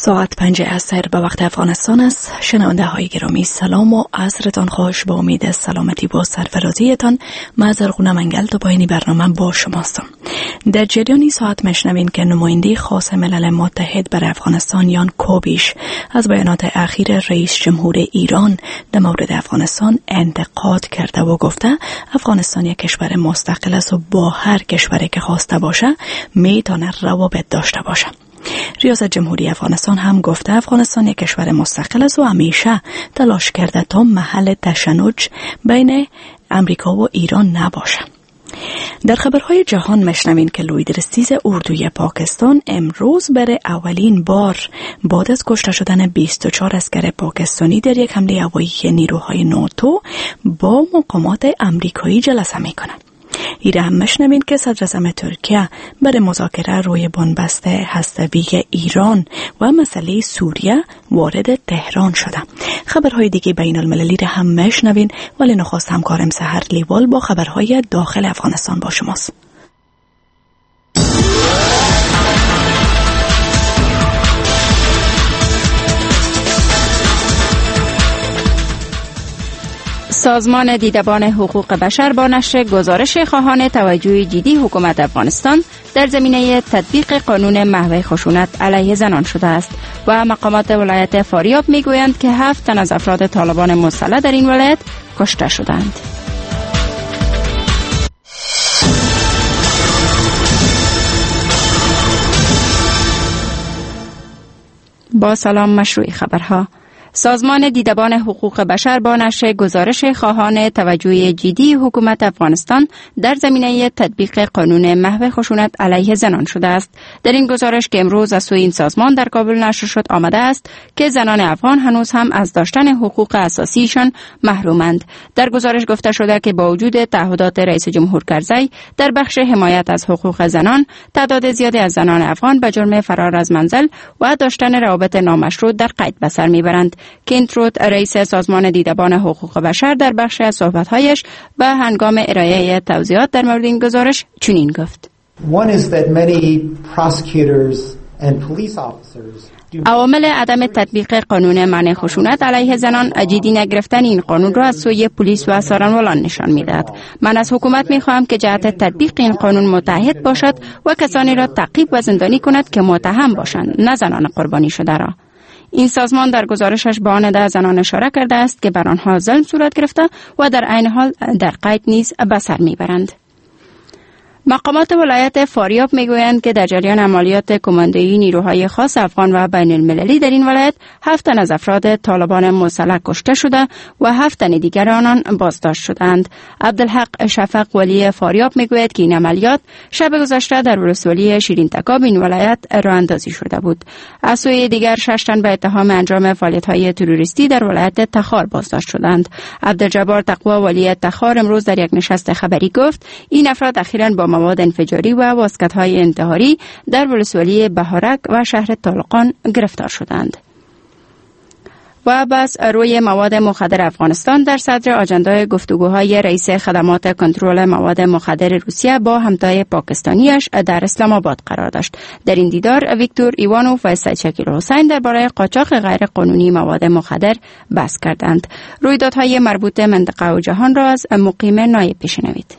ساعت 5 عصر به وقت افغانستان است. شنونده های گرامی سلام و عصرتان خوش. با امید سلامتی و سرفرازیتان من زرغونه منگل تو پایانی برنامه با شماستم. در جریانی ساعت مشنوین که نماینده خاص ملل متحد برای افغانستان یان کوبیش از بیانات اخیر رئیس جمهور ایران در مورد افغانستان انتقاد کرده و گفته افغانستان یک کشور مستقل است و با هر کشوری که خواسته باشه میتونه روابط داشته باشه. ریاست جمهوری افغانستان هم گفته افغانستان یک کشور مستقل است و همیشه تلاش کرده تا محل تشنج بین امریکا و ایران نباشه. در خبرهای جهان مشنوین که لوید رستیز اردوی پاکستان امروز برای اولین بار بعد از کشته شدن 24 اسکر پاکستانی در یک حمله هوایی نیروهای ناتو با مقامات امریکایی جلسه میکنه. ایره هم مشنوین که صدر اعظم ترکیه برای مذاکره روی بنبست هسته‌ای ایران و مسئله سوریه وارد تهران شده. خبرهای دیگه بین المللی را هم مشنوین، ولی نخواست همکارم سحر لیوال با خبرهای داخل افغانستان با شماست. سازمان دیدبان حقوق بشر با نشر گزارش خواهان توجه جدی حکومت افغانستان در زمینه تطبیق قانون محو خشونت علیه زنان شده است و مقامات ولایت فاریاب میگویند که 7 تن از افراد طالبان مسلح در این ولایت کشته شدند. با سلام مشروع خبرها. سازمان دیدبان حقوق بشر با نشر گزارش خواهان توجه جدی حکومت افغانستان در زمینه تطبیق قانون محو خشونت علیه زنان شده است. در این گزارش که امروز از سوی این سازمان در کابل نشر شد آمده است که زنان افغان هنوز هم از داشتن حقوق اساسیشان محرومند. در گزارش گفته شده که با وجود تعهدات رئیس جمهور کرزی در بخش حمایت از حقوق زنان، تعداد زیادی از زنان افغان به جرم فرار از منزل و داشتن روابط نامشروع در قید به سر میبرند. کینتروت رئیس سازمان دیدبان حقوق بشر در بخش از صحبت‌هایش و هنگام ارائه توضیحات در مورد این گزارش چنین گفت: عوامل عدم تطبیق قانون منع خشونت علیه زنان جدی نگرفتن این قانون را از سوی پلیس و سارنوالان نشان می‌دهد. من از حکومت می‌خواهم که جهت تطبیق این قانون متحد باشد و کسانی را تعقیب و زندانی کند که متهم باشند، نه زنان قربانی شده را. این سازمان در گزارشش به آن 10 زنان اشاره کرده است که بر آنها ظلم صورت گرفته و در عین حال در قید نیز به سر میبرند. مقامات ولایت فاریاب میگویند که در جریان عملیات کماندویی نیروهای خاص افغان و بین المللی در این ولایت 7 تن از افراد طالبان مسلح کشته شده و 7 تن دیگر آنان بازداشت شدند. عبدالحق شفق ولی فاریاب میگوید که این عملیات شب گذشته در ولسوالی شیرین تکاب این ولایت راه اندازی شده بود. از سوی دیگر 6 تن به اتهام انجام فعالیت‌های تروریستی در ولایت تخار بازداشت شدند. عبدالجبار تقوا ولی تخار امروز در یک نشست خبری گفت این افراد اخیراً با مواد انفجاری و واسکت‌های انتحاری در ولسوالی بهارک و شهر طالقان گرفتار شدند. و بس روی مواد مخدر افغانستان در صدر آجندای گفتگوهای رئیس خدمات کنترل مواد مخدر روسیه با همتای پاکستانیش در اسلام آباد قرار داشت. در این دیدار ویکتور ایوانوف و سید شکیل حسین درباره قاچاق غیر قانونی مواد مخدر بحث کردند. رویدادهای مربوط منطقه و جهان را از مقیم نایب بشنوید.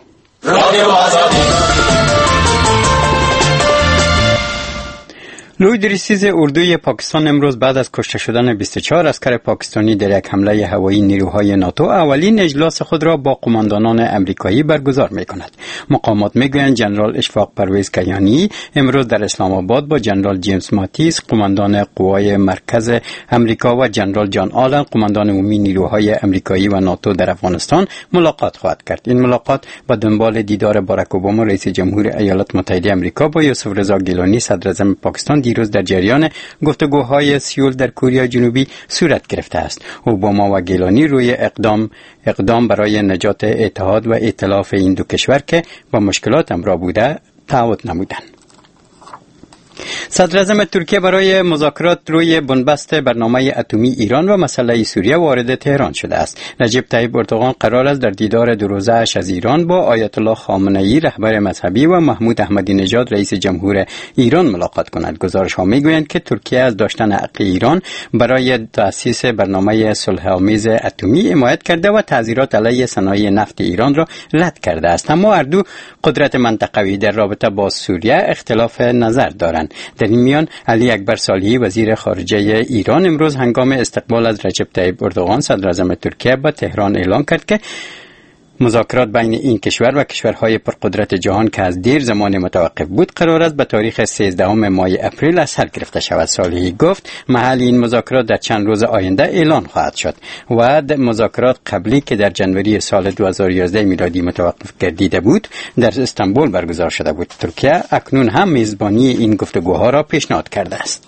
لوید رستیز اردوی پاکستان امروز بعد از کشته شدن 24 اسکر پاکستانی در یک حمله هوایی نیروهای ناتو اولین اجلاس خود را با قماندانان امریکایی برگزار می‌کند. مقامات می‌گویند جنرال اشفاق پرویز کیانی امروز در اسلام آباد با جنرال جیمز ماتیس قماندان قوای مرکز امریکا و جنرال جان آلن قماندان عمومی نیروهای امریکایی و ناتو در افغانستان ملاقات خواهد کرد. این ملاقات با دنبال دیدار باراک اوباما رئیس جمهور ایالات متحده آمریکا با یوسف رضا گیلانی صدر اعظم پاکستان دیروز در جریان گفتگوهای سیول در کره جنوبی صورت گرفته است. اوباما و گیلانی روی اقدام برای نجات اتحاد و ائتلاف این دو کشور که با مشکلات همراه بوده تعهد نمودند. صدر اعظم ترکیه برای مذاکرات روی بنبست برنامه اتمی ایران و مسئله سوریه وارد تهران شده است. رجب طیب اردوغان قرار است در دیدار دو روزه اش از ایران با آیت الله خامنه‌ای رهبر مذهبی و محمود احمدی نژاد رئیس جمهور ایران ملاقات کند. گزارش ها میگویند که ترکیه از داشتن حق ایران برای تأسیس برنامه صلح‌آمیز اتمی حمایت کرده و تعزیرات علیه صنایع نفت ایران را رد کرده است. اما هر دو قدرت منطقوی در رابطه با سوریه اختلاف نظر دارند. در این میان علی اکبر صالحی وزیر خارجه ایران امروز هنگام استقبال از رجب طیب اردوغان صدر اعظم ترکیه به تهران اعلام کرد که مذاکرات بین این کشور و کشورهای پرقدرت جهان که از دیر زمان متوقف بود قرار است به تاریخ 13 ماه اپریل از سر گرفته شود. صالحی گفت محل این مذاکرات در چند روز آینده اعلان خواهد شد و مذاکرات قبلی که در جنوری سال 2011 میلادی متوقف گردیده بود در استانبول برگزار شده بود. ترکیه اکنون هم میزبانی این گفتگوها را پیشنهاد کرده است.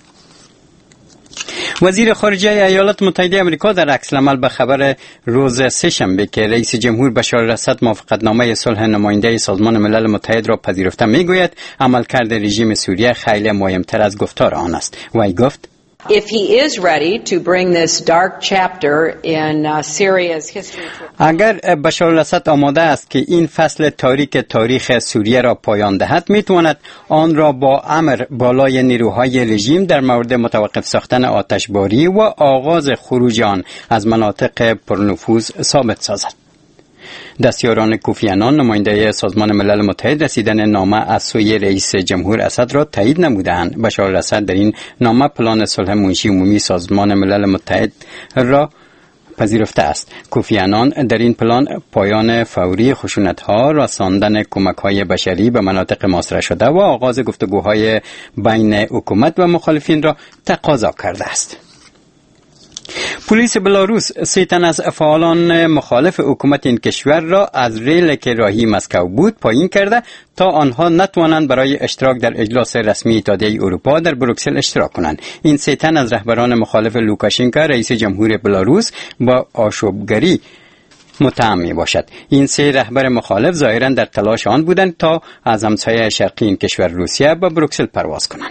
وزیر خارجه ایالات متحده آمریکا در عکس‌العمل به خبر روز سه‌شنبه که رئیس جمهور بشار الاسد موافقتنامه صلح نماینده سازمان ملل متحد را پذیرفته میگوید عملکرد رژیم سوریه خیلی مهمتر از گفتار آن است. وی گفت If he is ready to bring this dark chapter in Syria's history. اگر بشار الاسد آماده است که این فصل تاریک تاریخ سوریه را پایان دهد میتواند آن را با امر بالای نیروهای رژیم در مورد متوقف ساختن آتشباری و آغاز خروج آن از مناطق پرنفوذ ثابت سازد. دستیاران کوفی عنان نماینده سازمان ملل متحد رسیدن نامه از سوی رئیس جمهور اسد را تایید نمودند. بشار الاسد در این نامه پلان صلح منشی عمومی سازمان ملل متحد را پذیرفته است. کوفی عنان در این پلان پایان فوری خشونت‌ها، رساندن کمک‌های بشری به مناطق محاصره شده و آغاز گفتگوهای بین حکومت و مخالفین را تقاضا کرده است. پلیس بلاروس 3 تن از فعالان مخالف حکومت این کشور را از ریل که راهی مسکو بود پایین کرده تا آنها نتوانند برای اشتراک در اجلاس رسمی اتحادیه اروپا در بروکسل اشتراک کنند. این 3 تن از رهبران مخالف لوکاشنکو رئیس جمهور بلاروس با آشوبگری متهم می باشد. این 3 رهبر مخالف ظاهرا در تلاش آن بودند تا از همسایه شرقی این کشور روسیه به بروکسل پرواز کنند.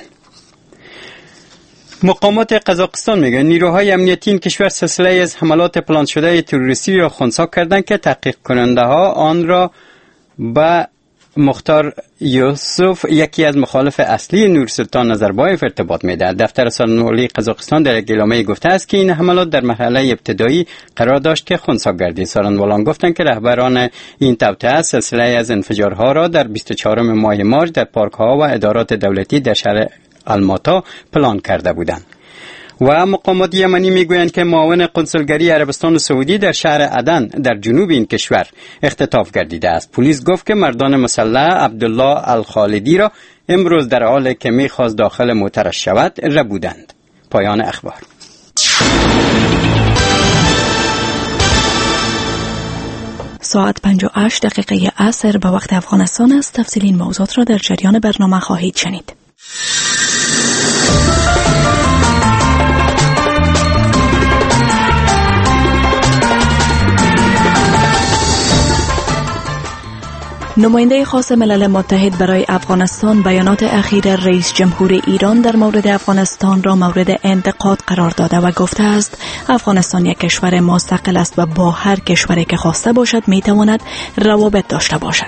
مقامات قزاقستان میگن نیروهای امنیتی این کشور سلسله از حملات پلان شده تروریستی را خنثی کردند که تحقیق کننده ها آن را به مختار یوسف یکی از مخالف اصلی نورسلطان نظربایف ارتباط میدهد. دفتر سخنگوی عالی قزاقستان در یک اعلامیه گفته است که این حملات در مرحله ابتدایی قرار داشت که خنثی گردید. سخنگویان گفتند که رهبران این توطئه سلسله از انفجارها را در 24 ماه مارس در پارک‌ها و ادارات دولتی در شهر الماتا پلان کرده بودند. و مقامات یمنی میگویند که معاون قنصلگری عربستان سعودی در شهر عدن در جنوب این کشور اختطاف گردیده است. پلیس گفت که مردان مسلح عبدالله الخالدی را امروز در حالی که میخواست داخل موترش شود ربودند. پایان اخبار. ساعت 58 دقیقه عصر به وقت افغانستان است. تفصیل این موضوعات را در جریان برنامه خواهید شنید. نماینده خاص ملل متحد برای افغانستان بیانات اخیر رئیس جمهور ایران در مورد افغانستان را مورد انتقاد قرار داده و گفته است افغانستان یک کشور مستقل است و با هر کشوری که خواسته باشد میتواند روابط داشته باشد.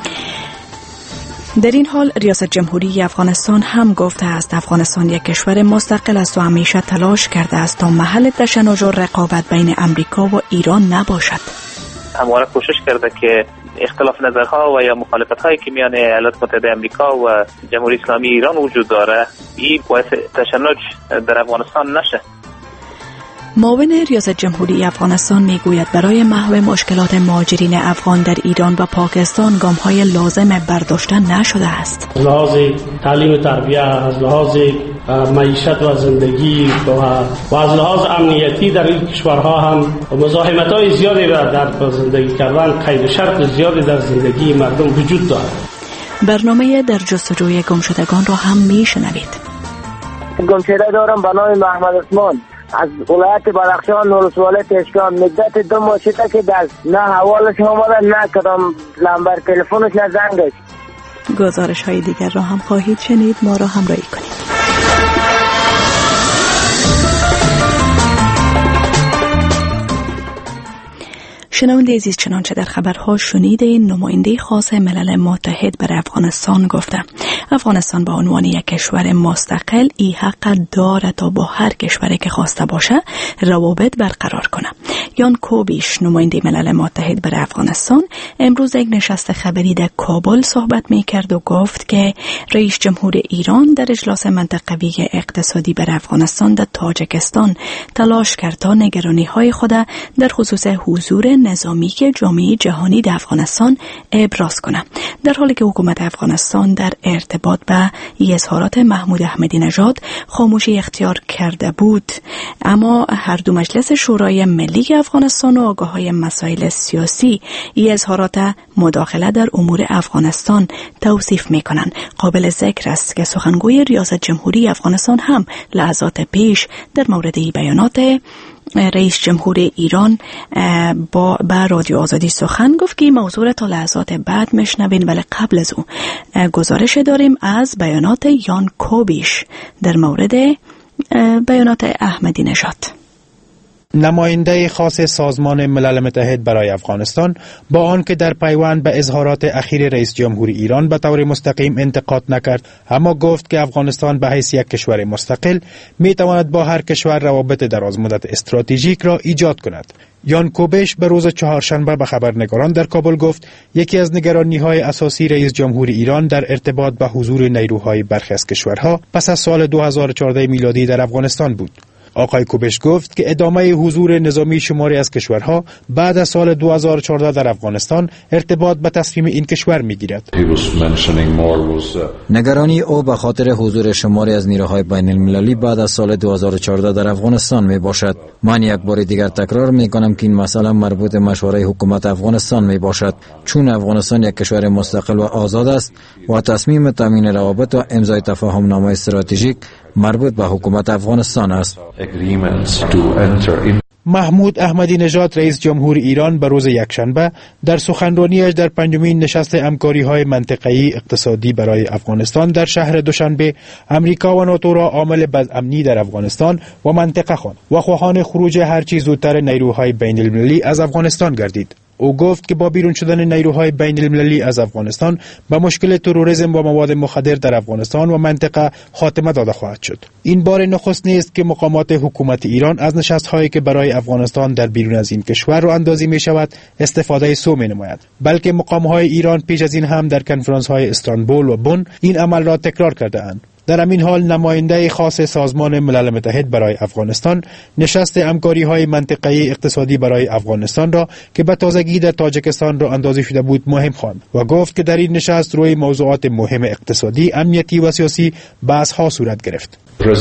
در این حال ریاست جمهوری افغانستان هم گفته است افغانستان یک کشور مستقل است و همیشه تلاش کرده است تا محل تشنج و رقابت بین امریکا و ایران نباشد. همواره کوشش کرده که اختلاف نظرها و یا مخالفت‌هایی که میان ایالات متحده آمریکا و جمهوری اسلامی ایران وجود داره این باعث تشنج در افغانستان نشه. معاون ریاست جمهوری افغانستان میگوید برای محو مشکلات مهاجرین افغان در ایران و پاکستان گام‌های لازم برداشته نشده است. از لحاظ تعلیم و تربیت، از لحاظ معیشت و زندگی و از لحاظ امنیتی در این کشورها هم مزاحمت‌های زیادی در زندگی کردن، قید و شرط زیادی در زندگی مردم وجود دارد. برنامه در جستجوی گمشدگان را هم میشنوید. گمشده دارم به نام محمد عثمان از ولایت بدخشان ولایت اشکان. مدت 2 ماه شده که نه حوالش آمده نه کدام نمبر تلفنش نه زنگش. گزارش های دیگر را هم خواهید شنید. ما را همراهی کنید. شنونده عزیز، چنانچه در خبرها شنیده، نماینده خاص ملل متحد بر افغانستان گفته افغانستان به عنوان یک کشور مستقل ای حق دارد تا با هر کشوری که خواسته باشه روابط برقرار کنه. یان کوبیش، نماینده ملل متحد بر افغانستان، امروز یک نشست خبری در کابل صحبت میکرد و گفت که رئیس جمهور ایران در اجلاس منطقوی اقتصادی بر افغانستان در تاجیکستان تلاش کرد تا نگرانی‌های خود در خصوص حضور نظامی که جامعه جهانی در افغانستان ابراز کنه، در حالی که حکومت افغانستان در ارتباط به اظهارات محمود احمدی نژاد خاموشی اختیار کرده بود. اما هر دو مجلس شورای ملی افغانستان و آگاه‌های مسائل سیاسی اظهارات مداخله در امور افغانستان توصیف می‌کنند. قابل ذکر است که سخنگوی ریاست جمهوری افغانستان هم لحظات پیش در مورد این بیانات رئیس جمهور ایران با رادیو آزادی سخن گفت که موضوع تا لحظات بعد میشنوین، ولی قبل از او گزارش داریم از بیانات یان کوبیش در مورد بیانات احمدی نژاد. نماینده خاص سازمان ملل متحد برای افغانستان با آنکه در پیوند به اظهارات اخیر رئیس جمهور ایران به طور مستقیم انتقاد نکرد، اما گفت که افغانستان به حیث یک کشور مستقل می تواند با هر کشور روابط درازمدت استراتژیک را ایجاد کند. یان کوبیش به روز چهارشنبه به خبرنگاران در کابل گفت یکی از نگرانی‌های اساسی رئیس جمهور ایران در ارتباط به حضور نیروهای برخی از کشورها پس از سال 2014 میلادی در افغانستان بود. آقای کوبیش گفت که ادامه حضور نظامی شماری از کشورها بعد از سال 2014 در افغانستان ارتباط به تصمیم این کشور می‌گیرد. نگرانی او به خاطر حضور شماری از نیروهای بین المللی بعد از سال 2014 در افغانستان می باشد. من یک بار دیگر تکرار می کنم که این مسئله مربوط به مشورت حکومت افغانستان می باشد، چون افغانستان یک کشور مستقل و آزاد است و تصمیم تامین روابط و امضای تفاهم‌نامه استراتژیک مربوط به حکومت افغانستان است. محمود احمدی نژاد رئیس جمهور ایران به روز یکشنبه در سخنرانیش در پنجمین نشست همکاری‌های منطقه‌ای اقتصادی برای افغانستان در شهر دوشنبه امریکا و ناتو را عامل بدامنی در افغانستان و منطقه خواند و خواهان خروج هرچی زودتر نیروهای بین المللی از افغانستان گردید. او گفت که با بیرون شدن نیروهای بین المللی از افغانستان به مشکل تروریسم و مواد مخدر در افغانستان و منطقه خاتمه داده خواهد شد. این بار نخست نیست که مقامات حکومت ایران از نشست‌هایی که برای افغانستان در بیرون از این کشور راه اندازی می شود استفاده سو می نماید، بلکه مقام‌های ایران پیش از این هم در کنفرانس‌های استانبول و بن این عمل را تکرار کرده اند. در همین حال نماینده خاص سازمان ملل متحد برای افغانستان نشست همکاری‌های منطقه‌ای اقتصادی برای افغانستان را که به تازگی در تاجیکستان راه اندازی شده بود مهم خواند و گفت که در این نشست روی موضوعات مهم اقتصادی، امنیتی و سیاسی بحث‌ها صورت گرفت.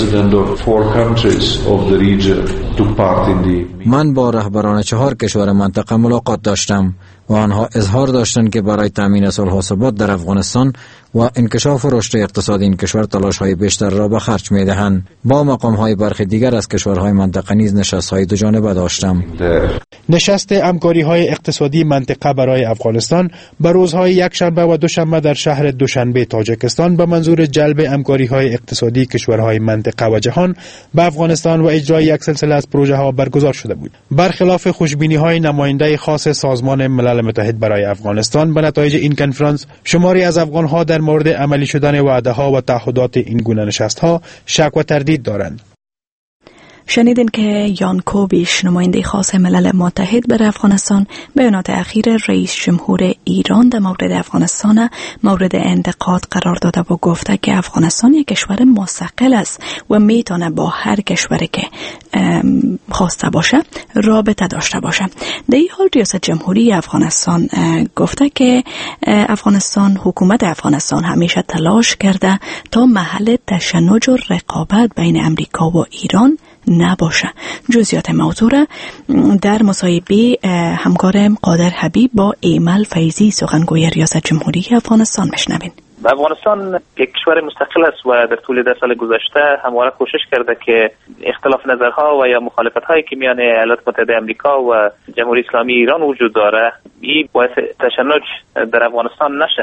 من با رهبران 4 کشور منطقه ملاقات داشتم و آنها اظهار داشتند که برای تامین صلح و ثبات در افغانستان و انکشاف و رشد اقتصادی این کشور تلاش‌های بیشتر را به خرج می‌دهند. با مقام‌های برخی دیگر از کشورهای منطقه نیز نشست‌های دوجانبه داشتم. نشست همکاری‌های اقتصادی منطقه برای افغانستان به روزهای یکشنبه و دوشنبه در شهر دوشنبه تاجیکستان به منظور جلب همکاری‌های اقتصادی کشورهای منطقه و جهان به افغانستان و اجرای یک سلسله از پروژه‌ها برگزار شده بود. برخلاف خوشبینی‌های نماینده خاص سازمان ملل متحد برای افغانستان به نتایج این کنفرانس، شماری از افغان‌ها در مورد عملی شدن وعده‌ها و تعهدات این گونه نشست‌ها شک و تردید دارند. شنیدین که یان کوبیش، نماینده خاص ملل متحد بر افغانستان، بیانات اخیر رئیس جمهور ایران در مورد افغانستان مورد انتقاد قرار داده و گفته که افغانستان یک کشور مستقل است و میتونه با هر کشوری که خواسته باشه رابطه داشته باشه. در این حال ریاست جمهوری افغانستان گفته که حکومت افغانستان همیشه تلاش کرده تا محل تشنج و رقابت بین امریکا و ایران نباشه. جزئیات موضوع را در مصاحبه همکارم قادر حبیب با ایمل فیضی، سخنگوی ریاست جمهوری افغانستان، بشنوین. افغانستان یک کشور مستقل است و در طول 10 سال گذشته همواره کوشش کرده که اختلاف نظرها و یا مخالفت‌هایی که میان ایالات متحده آمریکا و جمهوری اسلامی ایران وجود داره این باعث تشنج در افغانستان نشه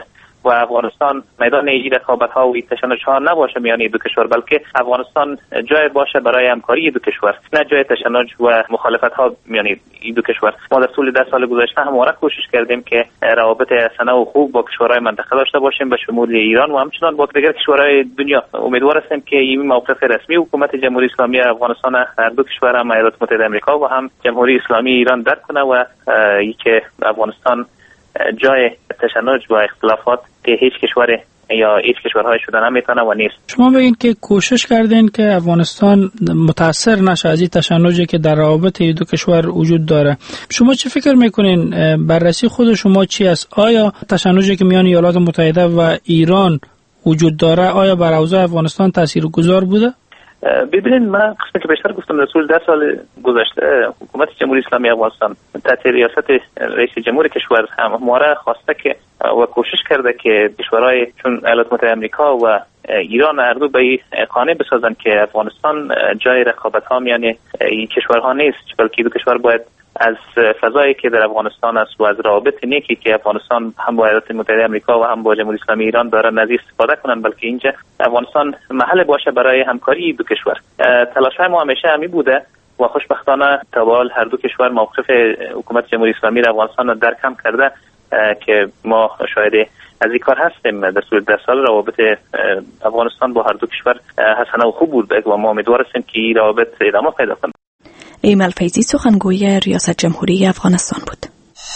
و افغانستان میدان این رقابت‌ها و این تشنج‌ها نباشه میان این دو کشور، بلکه افغانستان جای باشه برای همکاری این دو کشور، نه جای تشنج و مخالفت‌ها میان این دو کشور. ما در طول 10 سال گذشته همواره کوشش کردیم که روابط حسنه و خوب با کشورهای منطقه داشته باشیم، به شمول ایران و همچنان با دیگر کشورهای دنیا. امیدوار هستیم که این موقف رسمی حکومت جمهوری اسلامی افغانستان هر دو کشور، هم ایالات متحده آمریکا و هم جمهوری اسلامی ایران درک کنه و اینکه افغانستان جای تشنج و اختلافات که هیچ کشور یا هیچ کشورهای شده نمیتونه و نیست. شما بگین که کوشش کردین که افغانستان متاثر نشه از این تشنجی که در روابط دو کشور وجود داره. شما چه فکر میکنین؟ بررسی خود شما چی است؟ آیا تشنجی که میان ایالات متحده و ایران وجود داره آیا بر اوضاع افغانستان تاثیرگذار بوده؟ ببینید، من قسمی که بیشتر گفتم در طول 10 سال گذشته حکومت جمهوری اسلامی افغانستان تحت ریاست رئیس جمهور کشور همواره خواسته که و کوشش کرده که کشورهای چون ایالات متحده آمریکا و ایران هر دو به قانع بسازن که افغانستان جای رقابت‌ها میان این کشورها نیست، بلکه دو کشور باید از فضایی که در افغانستان است و از روابط نیکی که افغانستان هم با ایالات متحده آمریکا و هم با جمهوری اسلامی ایران داره نزدیک استفاده کنن، بلکه اینجا افغانستان محل باشه برای همکاری دو کشور. تلاش‌های ما همیشه همین بوده و خوشبختانه تا به حال هر دو کشور موقف حکومت جمهوری اسلامی در افغانستان را درک هم کرده که ما شاهد از این کار هستیم. در طول 10 سال روابط افغانستان با هر دو کشور حسنه و خوب بود و ما امیدوار هستیم که این روابط ادامه پیدا کنه. ایمل فیضی سخنگوی ریاست جمهوری افغانستان بود.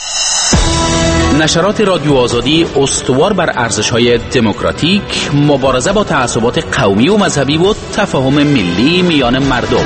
نشرات رادیو آزادی استوار بر ارزش‌های دموکراتیک، مبارزه با تعصبات قومی و مذهبی و تفاهم ملی میان مردم.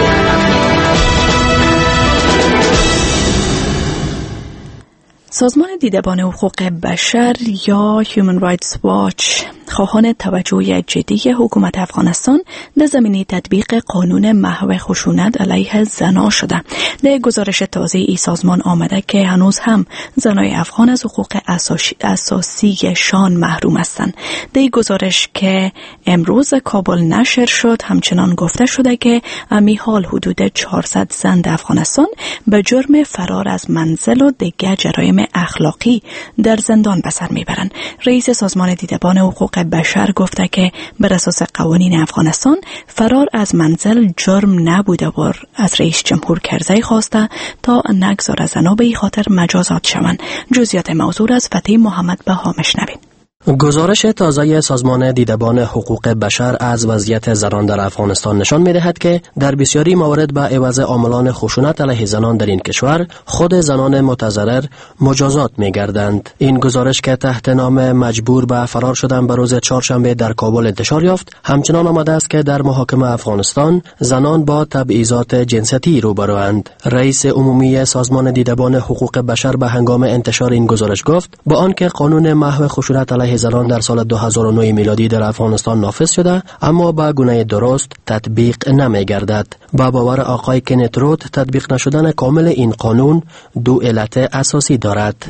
سازمان دیدبان حقوق بشر یا Human Rights Watch خواهان توجه جدی حکومت افغانستان در زمینه تطبیق قانون محو خشونت علیه زنان شده. در گزارش تازه ای سازمان آمده که هنوز هم زنای افغان از حقوق اساسی شان محروم هستند. در گزارش که امروز کابل نشر شد همچنان گفته شده که امی حال حدود 400 زن در افغانستان به جرم فرار از منزل و دیگر جرایم اخلاقی در زندان به سر میبرند. رئیس سازمان دیدبان حقوق بشر گفته که بر اساس قوانین افغانستان فرار از منزل جرم نبوده و از رئیس جمهور کرزی خواسته تا نگذار زنها به این خاطر مجازات شوند. جزئیات موضوع از فتحی محمد بها مشنوید. گزارش تازه سازمان دیدبان حقوق بشر از وضعیت زنان در افغانستان نشان می‌دهد که در بسیاری موارد به عوض عاملان خشونت علیه زنان در این کشور خود زنان متضرر مجازات می‌گردند. این گزارش که تحت نام مجبور به فرار شدن به روز چهارشنبه در کابل انتشار یافت همچنان آمده است که در محاکمه افغانستان زنان با تبعیضات جنسیتی روبروند. رئیس عمومی سازمان دیدبان حقوق بشر به هنگام انتشار این گزارش گفت با آنکه قانون محو خشونت علیه زنان در سال 2009 میلادی در افغانستان نافذ شده اما به گونه درست تطبیق نمی‌گردد. با باور آقای کنت روت تطبیق نشدن کامل این قانون دو علت اساسی دارد.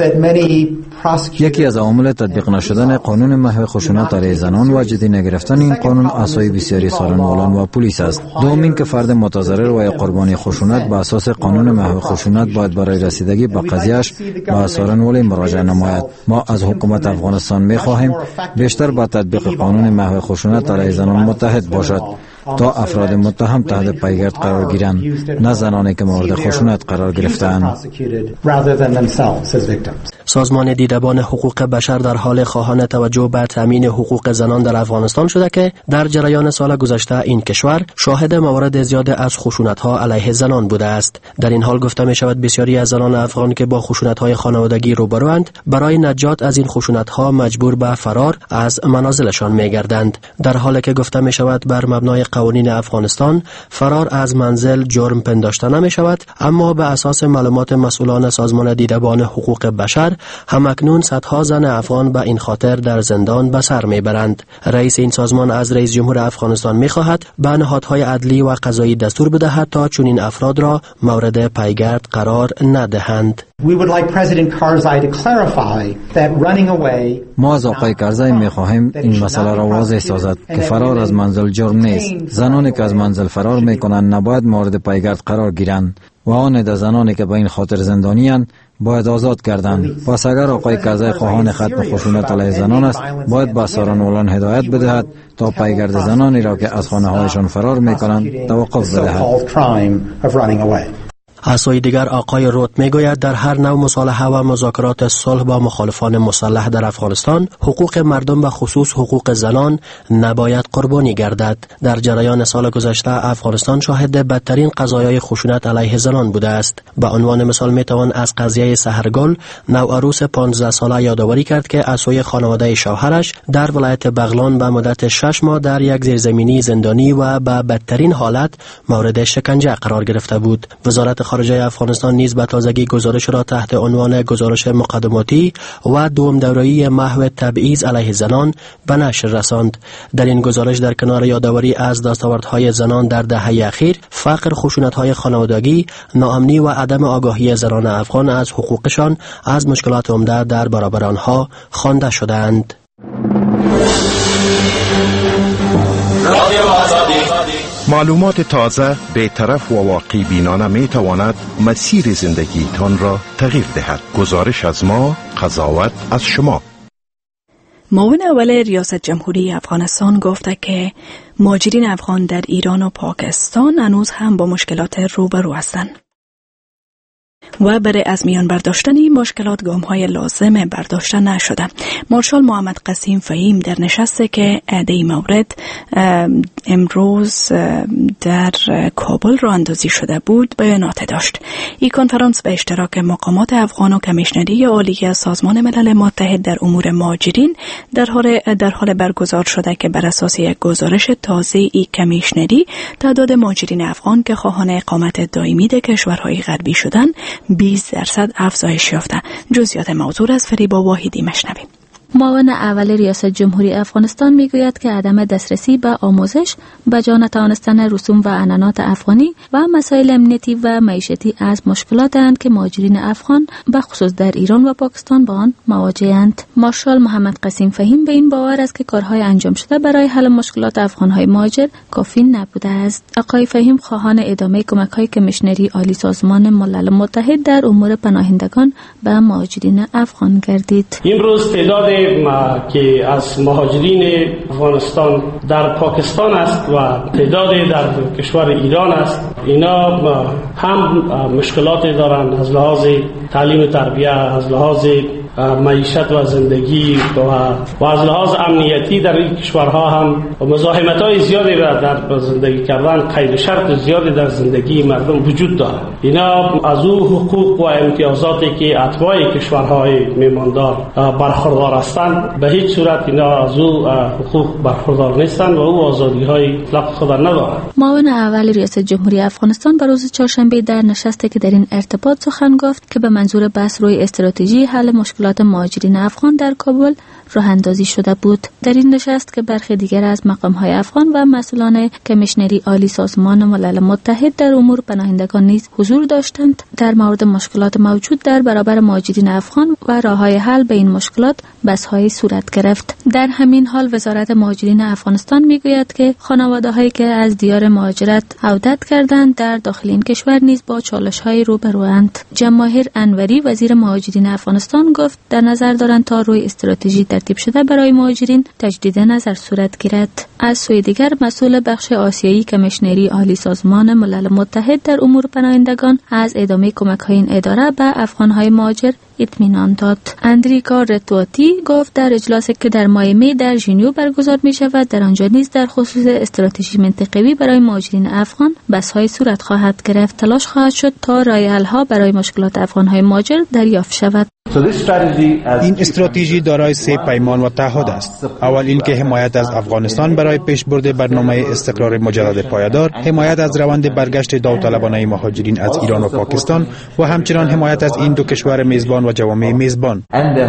یکی از عوامل تطبیق نشدن قانون محو خشونت علیه زنان و جدی نگرفتن این قانون اسای بسیاری سالمندان و پلیس است. دوم اینکه فرد متضرر و یا قربانی خشونت به اساس قانون محو خشونت باید برای رسیدگی به قضیه‌اش به سالمندان مراجعه نماید. ما از حکومت افغانستان می‌خواهیم بیشتر با تطبیق قانون محو خشونت علیه زنان متحد باشد تا افراد متهم تحت پیگرد قرار گیرند، نه زنانی که مورد خشونت قرار گرفته‌اند. سازمان دیدبان حقوق بشر در حال خواهان توجه به تامین حقوق زنان در افغانستان شده که در جریان سال گذشته این کشور شاهد موارد زیاد از خشونت‌ها علیه زنان بوده است. در این حال گفته می شود بسیاری از زنان افغان که با خشونت‌های خانوادگی روبروند برای نجات از این خشونت‌ها مجبور به فرار از منازلشان می‌گردند. در حالی که گفته می شود بر مبنای قوانین افغانستان فرار از منزل جرم پنداشته نمی شود، اما به اساس معلومات مسئولان سازمان دیدبان حقوق بشر همکنون صدها زن افغان به این خاطر در زندان به سر میبرند. رئیس این سازمان از رئیس جمهور افغانستان میخواهد به نهادهای عدلی و قضایی دستور بدهد تا چنین افراد را مورد پیگرد قرار ندهند. ما از آقای کرزی میخواهیم این مسئله را واضح سازد که فرار از منزل جرم نیست. زنانی که از منزل فرار میکنند نباید مورد پیگرد قرار گیرند و آن زنانی که به این خاطر زندانی‌اند باید آزاد کردند. پس اگر آقای کرزی خواهان ختم خشونت علیه زنان است، باید به سارنولان هدایت بدهد تا پیگرد زنانی را که از خانه هایشان فرار میکنند توقف بدهد. از سوی دیگر آقای روت میگوید در هر نوع مصالحه و مذاکرات صلح با مخالفان مسلح در افغانستان حقوق مردم و خصوص حقوق زنان نباید قربانی گردد. در جریان سال گذشته افغانستان شاهد بدترین قضایای خشونت علیه زنان بوده است. به عنوان مثال میتوان از قضیه سحرگل نوعروس 15 ساله یادآوری کرد که از سوی خانواده شوهرش در ولایت بغلان به مدت 6 ماه در یک زیرزمینی زندانی و به بدترین حالت مورد شکنجه قرار گرفته بود. وزارت خارجه افغانستان نیز به تازگی گزارش را تحت عنوان گزارش مقدماتی و دوم دوره‌ای محو تبعیض علیه زنان به نشر رساند. در این گزارش در کنار یادآوری از دستاوردهای زنان در دهه اخیر، فقر، خشونت‌های خانوادگی، ناامنی و عدم آگاهی زنان افغان از حقوقشان از مشکلات عمده در برابر آنها خوانده شدند. معلومات تازه، بی‌طرف و واقعی بینانه می تواند مسیر زندگی تان را تغییر دهد. گزارش از ما، قضاوت از شما. معاون اول ریاست جمهوری افغانستان گفته که مهاجرین افغان در ایران و پاکستان هنوز هم با مشکلات روبرو هستند و برای از میان برداشتن این مشکلات گام‌های لازم برداشته نشده. مارشال محمد قسیم فهیم در نشستی که عده مورد امروز در کابل راه اندازی شده بود بیانات داشت. این کنفرانس به اشتراک مقامات افغان و کمیشنری عالی سازمان ملل متحد در امور مهاجرین در حال برگزار شده که بر اساس یک گزارش تازه این کمیشنری تعداد مهاجرین افغان که خواهان اقامت دائمی در کشورهای غربی شدند 20% افزایش یافته. جزئیات موضوع از فریبا واحدی مشنویم. معاون اول ریاست جمهوری افغانستان میگوید که عدم دسترسی به آموزش، به جا نتوانستن رسوم و عنعنات افغانی و مسائل امنیتی و معیشتی از مشکلاتند که مهاجرین افغان به خصوص در ایران و پاکستان با آن مواجه‌اند. مارشال محمد قسیم فهیم به این باور است که کارهای انجام شده برای حل مشکلات افغان‌های مهاجر کافی نبوده است. آقای فهیم خواهان ادامه کمک‌های کمیشنری عالی سازمان ملل متحد در امور پناهندگان به مهاجرین افغان گردید. امروز تعداد که از مهاجرین افغانستان در پاکستان است و تعداد در کشور ایران است، اینا هم مشکلات دارند از لحاظ تعلیم و تربیت، از لحاظ معیشت و زندگی و از لحاظ امنیتی در این کشورها هم مزاحمت‌های زیادی در زندگی کردن، قید و شرط زیادی در زندگی مردم وجود دارد. اینا از او حقوق و امتیازاتی که اتباع کشورهای میماندار برخوردار هستند به هیچ صورت اینا از او حقوق برخوردار نیستند و او آزادی‌های مطلق خود ندارند. معاون اول ریاست جمهوری افغانستان به روز چهارشنبه در نشستی که در این ارتباط سخن گفت که به منظور بحث روی استراتژی حل مشکلات مهاجرین افغان در کابل راه اندازی شده بود. در این نشست که برخی دیگر از مقام‌های افغان و مسئولان کمیشنری عالی سازمان ملل متحد در امور پناهندگان نیز حضور داشتند، در مورد مشکلات موجود در برابر مهاجرین افغان و راه‌های حل به این مشکلات بحث‌های صورت گرفت. در همین حال وزارت مهاجرین افغانستان میگوید که خانواده‌هایی که از دیار مهاجرت عودت کردند در داخل این کشور نیز با چالش‌های روبروند. جماهیر انوری وزیر مهاجرین افغانستان گفت در نظر دارند تا روی استراتژی ترتیب شده برای مهاجرین تجدید نظر صورت گیرد. از سوی دیگر مسئول بخش آسیایی کمیشنری عالی سازمان ملل متحد در امور پناهندگان از ادامه کمک‌های این اداره به افغان‌های مهاجر اطمینان داد. اندریکا رتواتی گفت در اجلاسی که در ماه می در ژنو برگزار می شود در آنجا نیز در خصوص استراتژی منطقه‌ای برای مهاجرین افغان بحث‌های صورت خواهد گرفت. تلاش خواهد شد تا راه حل‌ها برای مشکلات افغان‌های مهاجر دریافت شود. این استراتژی دارای 3 پیمان و تعهد است. اول اینکه حمایت از افغانستان برای پیشبرد برنامه استقرار مجدد پایدار، حمایت از روند برگشت داوطلبانه مهاجرین از ایران و پاکستان و همچنین حمایت از این دو کشور میزبان و جوامع میزبان.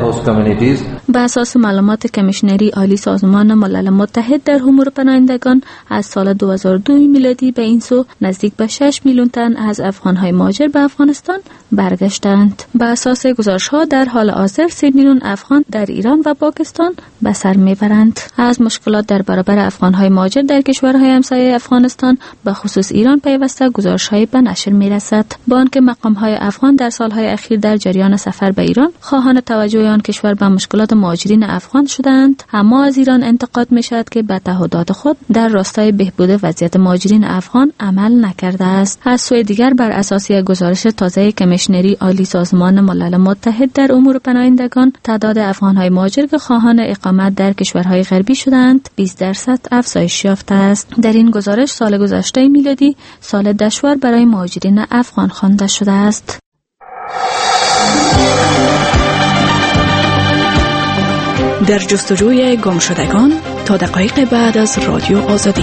به اساس معلومات کمیشنری عالی سازمان ملل متحد در امور پناهندگان از سال 2002 میلادی به این سو نزدیک به 6 میلیون تن از افغان‌های مهاجر به افغانستان برگشتند. به اساس گزارش‌ها در حال حاضر 3 میلیون افغان در ایران و پاکستان به سر میبرند. از مشکلات در برابر افغان‌های مهاجر در کشورهای همسایه افغانستان به خصوص ایران پیوسته گزارش‌های به نشر میرسد، با آنکه مقام‌های افغان در سال‌های اخیر در جریان سفر به ایران خواهان توجه آن کشور به مشکلات مهاجرین افغان شدند، اما از ایران انتقاد می‌شود که به تعهدات خود در راستای بهبود وضعیت مهاجرین افغان عمل نکرده است. از سوی دیگر بر اساس گزارش تازه کمیشنری عالی سازمان ملل متحد در امور پناهندگان، تعداد افغان‌های مهاجر که خواهان اقامت در کشورهای غربی شدند 20% افزایش یافته است. در این گزارش سال گذشته میلادی سال دشوار برای مهاجرین افغان خوانده شده است. در جستجوی گمشدگان تا دقایق بعد از رادیو آزادی.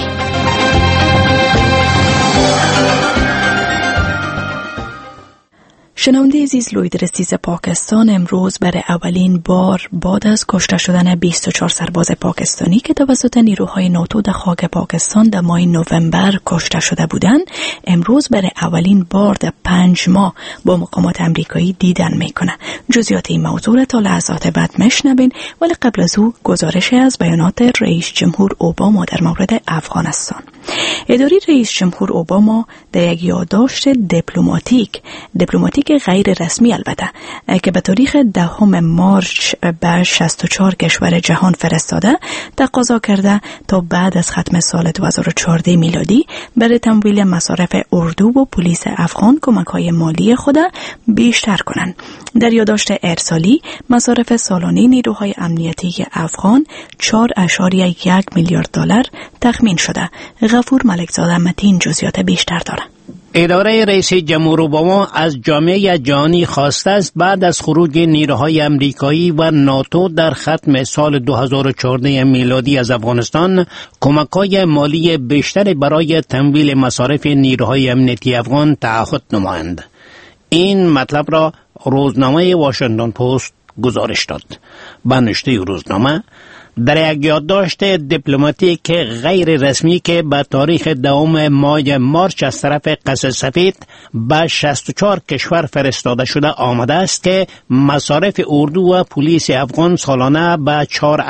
شنونده عزیز، لویدرسیز پاکستان امروز برای اولین بار بعد از کشته شدن 24 سرباز پاکستانی که توسط نیروهای ناتو در خاک پاکستان در ماه نوامبر کشته شده بودند، امروز برای اولین بار در 5 ماه با مقامات امریکایی دیدن میکنه. جزئیات این موضوع را تا لحظات بعد میشنوین، ولی قبل از او گزارشی از بیانات رئیس جمهور اوباما در مورد افغانستان. اداره رئیس جمهور اوباما در یک یادداشت دیپلماتیک غیر رسمی البته که به تاریخ 10 مارس به 64 کشور جهان فرستاده تقاضا کرده تا بعد از ختم سال 2014 میلادی برای تمویل مصارف اردو و پلیس افغان کمک‌های مالی خود بیشتر کنند. در یادداشت ارسالی مصارف سالانه نیروهای امنیتی افغان 4.1 میلیارد دلار تخمین شده. غفور ملکزاده متین جزئیات بیشتر داره. اداره رئیس جمهور اوباما از جامعه جهانی خواسته است بعد از خروج نیروهای امریکایی و ناتو در ختم سال 2014 میلادی از افغانستان کمک‌های مالی بیشتر برای تمویل مصارف نیروهای امنیتی افغان تعهد نمایند. این مطلب را روزنامه واشنگتن پست گزارش داد. به نوشته روزنامه در یک یادداشت دیپلماتیک غیر رسمی که به تاریخ 10 ماه مارس از طرف قصر سفید به 64 کشور فرستاده شده آمده است که مصارف اردو و پلیس افغان سالانه به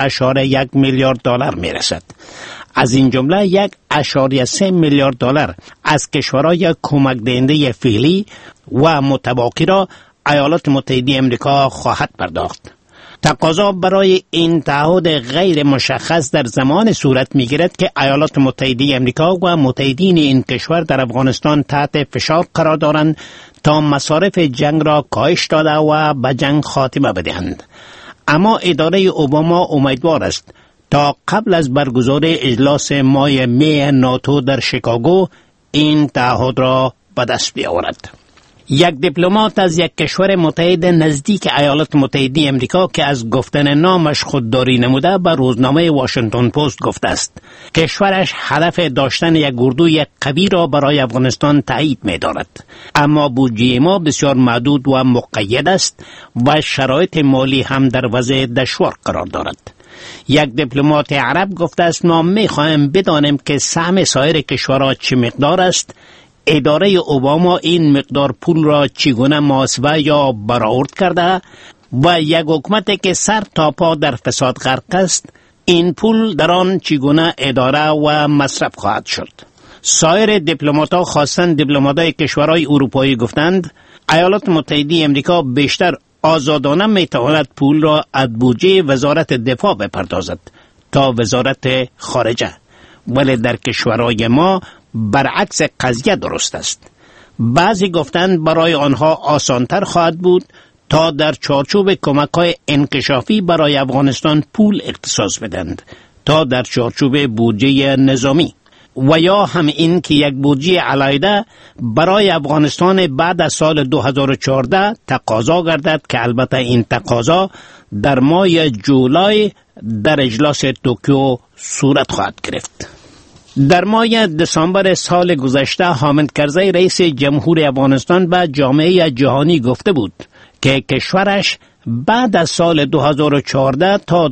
4.1 میلیارد دلار می رسد. از این جمله 1.3 میلیارد دلار از کشورهای کمک دهنده فعلی و متباقی را ایالات متحده آمریکا خواهد پرداخت. تقاضا برای این تعهد غیر مشخص در زمان صورت می‌گیرد که ایالات متحده آمریکا و متحدین این کشور در افغانستان تحت فشار قرار دارند تا مصارف جنگ را کاهش داده و به جنگ خاتمه بدهند. اما اداره اوباما امیدوار است تا قبل از برگزاری اجلاس ماه می ناتو در شیکاگو این تعهد را به دست بیاورد. یک دیپلمات از یک کشور متحد نزدیک ایالات متحده آمریکا که از گفتن نامش خودداری نموده به روزنامه واشنگتن پست گفته است کشورش هدف داشتن یک اردوی قوی را برای افغانستان تایید می دارد، اما بودجه ما بسیار محدود و مقید است و شرایط مالی هم در وضع دشوار قرار دارد. یک دیپلمات عرب گفته است ما می خواهیم بدانیم که سهم سایر کشورها چه مقدار است. اداره اوباما این مقدار پول را چگونه محاسبه یا برآورد کرده و یک حکومت که سر تا پا در فساد غرق است این پول در آن چگونه اداره و مصرف خواهد شد. سایر دیپلمات‌ها خواستند دیپلمات‌های کشورهای اروپایی گفتند ایالات متحده آمریکا بیشتر آزادانه میتواند پول را از بودجه وزارت دفاع بپردازد تا وزارت خارجه، ولی در کشورهای ما برعکس قضیه درست است. بعضی گفتند برای آنها آسانتر خواهد بود تا در چارچوب کمک‌های انکشافی برای افغانستان پول اختصاص بدند تا در چارچوب بودجه نظامی، و یا هم این که یک بودجه علیحده برای افغانستان بعد از سال 2014 تقاضا گردد که البته این تقاضا در ماه جولای در اجلاس توکیو صورت خواهد گرفت. در ماه دسامبر سال گذشته حامد کرزی رئیس جمهور افغانستان به جامعه جهانی گفته بود که کشورش بعد از سال 2014 تا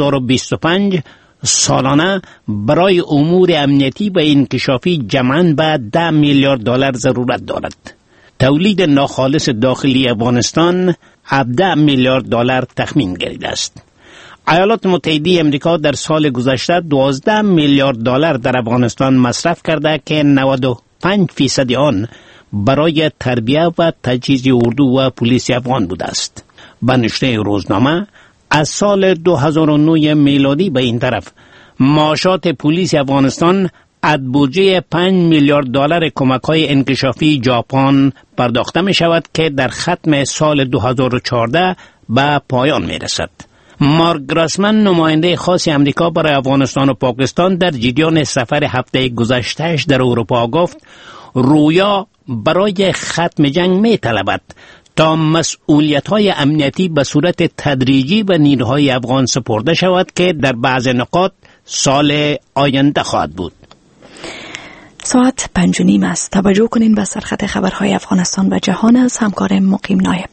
2025 سالانه برای امور امنیتی و انکشافی جمعاً به 10 میلیارد دلار ضرورت دارد. تولید ناخالص داخلی افغانستان 17 میلیارد دلار تخمین گرفته است. ایالات متحده امریکا در سال گذشته 12 میلیارد دلار در افغانستان مصرف کرده که 95% آن برای تربیت و تجهیز اردو و پلیس افغان بوده است. به نشریه روزنامه از سال 2009 میلادی به این طرف معاشات پلیس افغانستان از بودجه 5 میلیارد دلار کمک‌های انکشافی ژاپن پرداخته می شود که در ختم سال 2014 به پایان می رسد. مارک گراسمن نماینده خاص امریکا برای افغانستان و پاکستان در جریان سفر هفته گذشتهش در اروپا گفت رویا برای ختم جنگ می طلبد تا مسئولیت‌های امنیتی به صورت تدریجی به نیروهای افغان سپرده شود که در بعض نقاط سال آینده خواهد بود. ساعت 5:30 است. توجه کنین به سرخط خبرهای افغانستان و جهان از همکار مقیم نایب.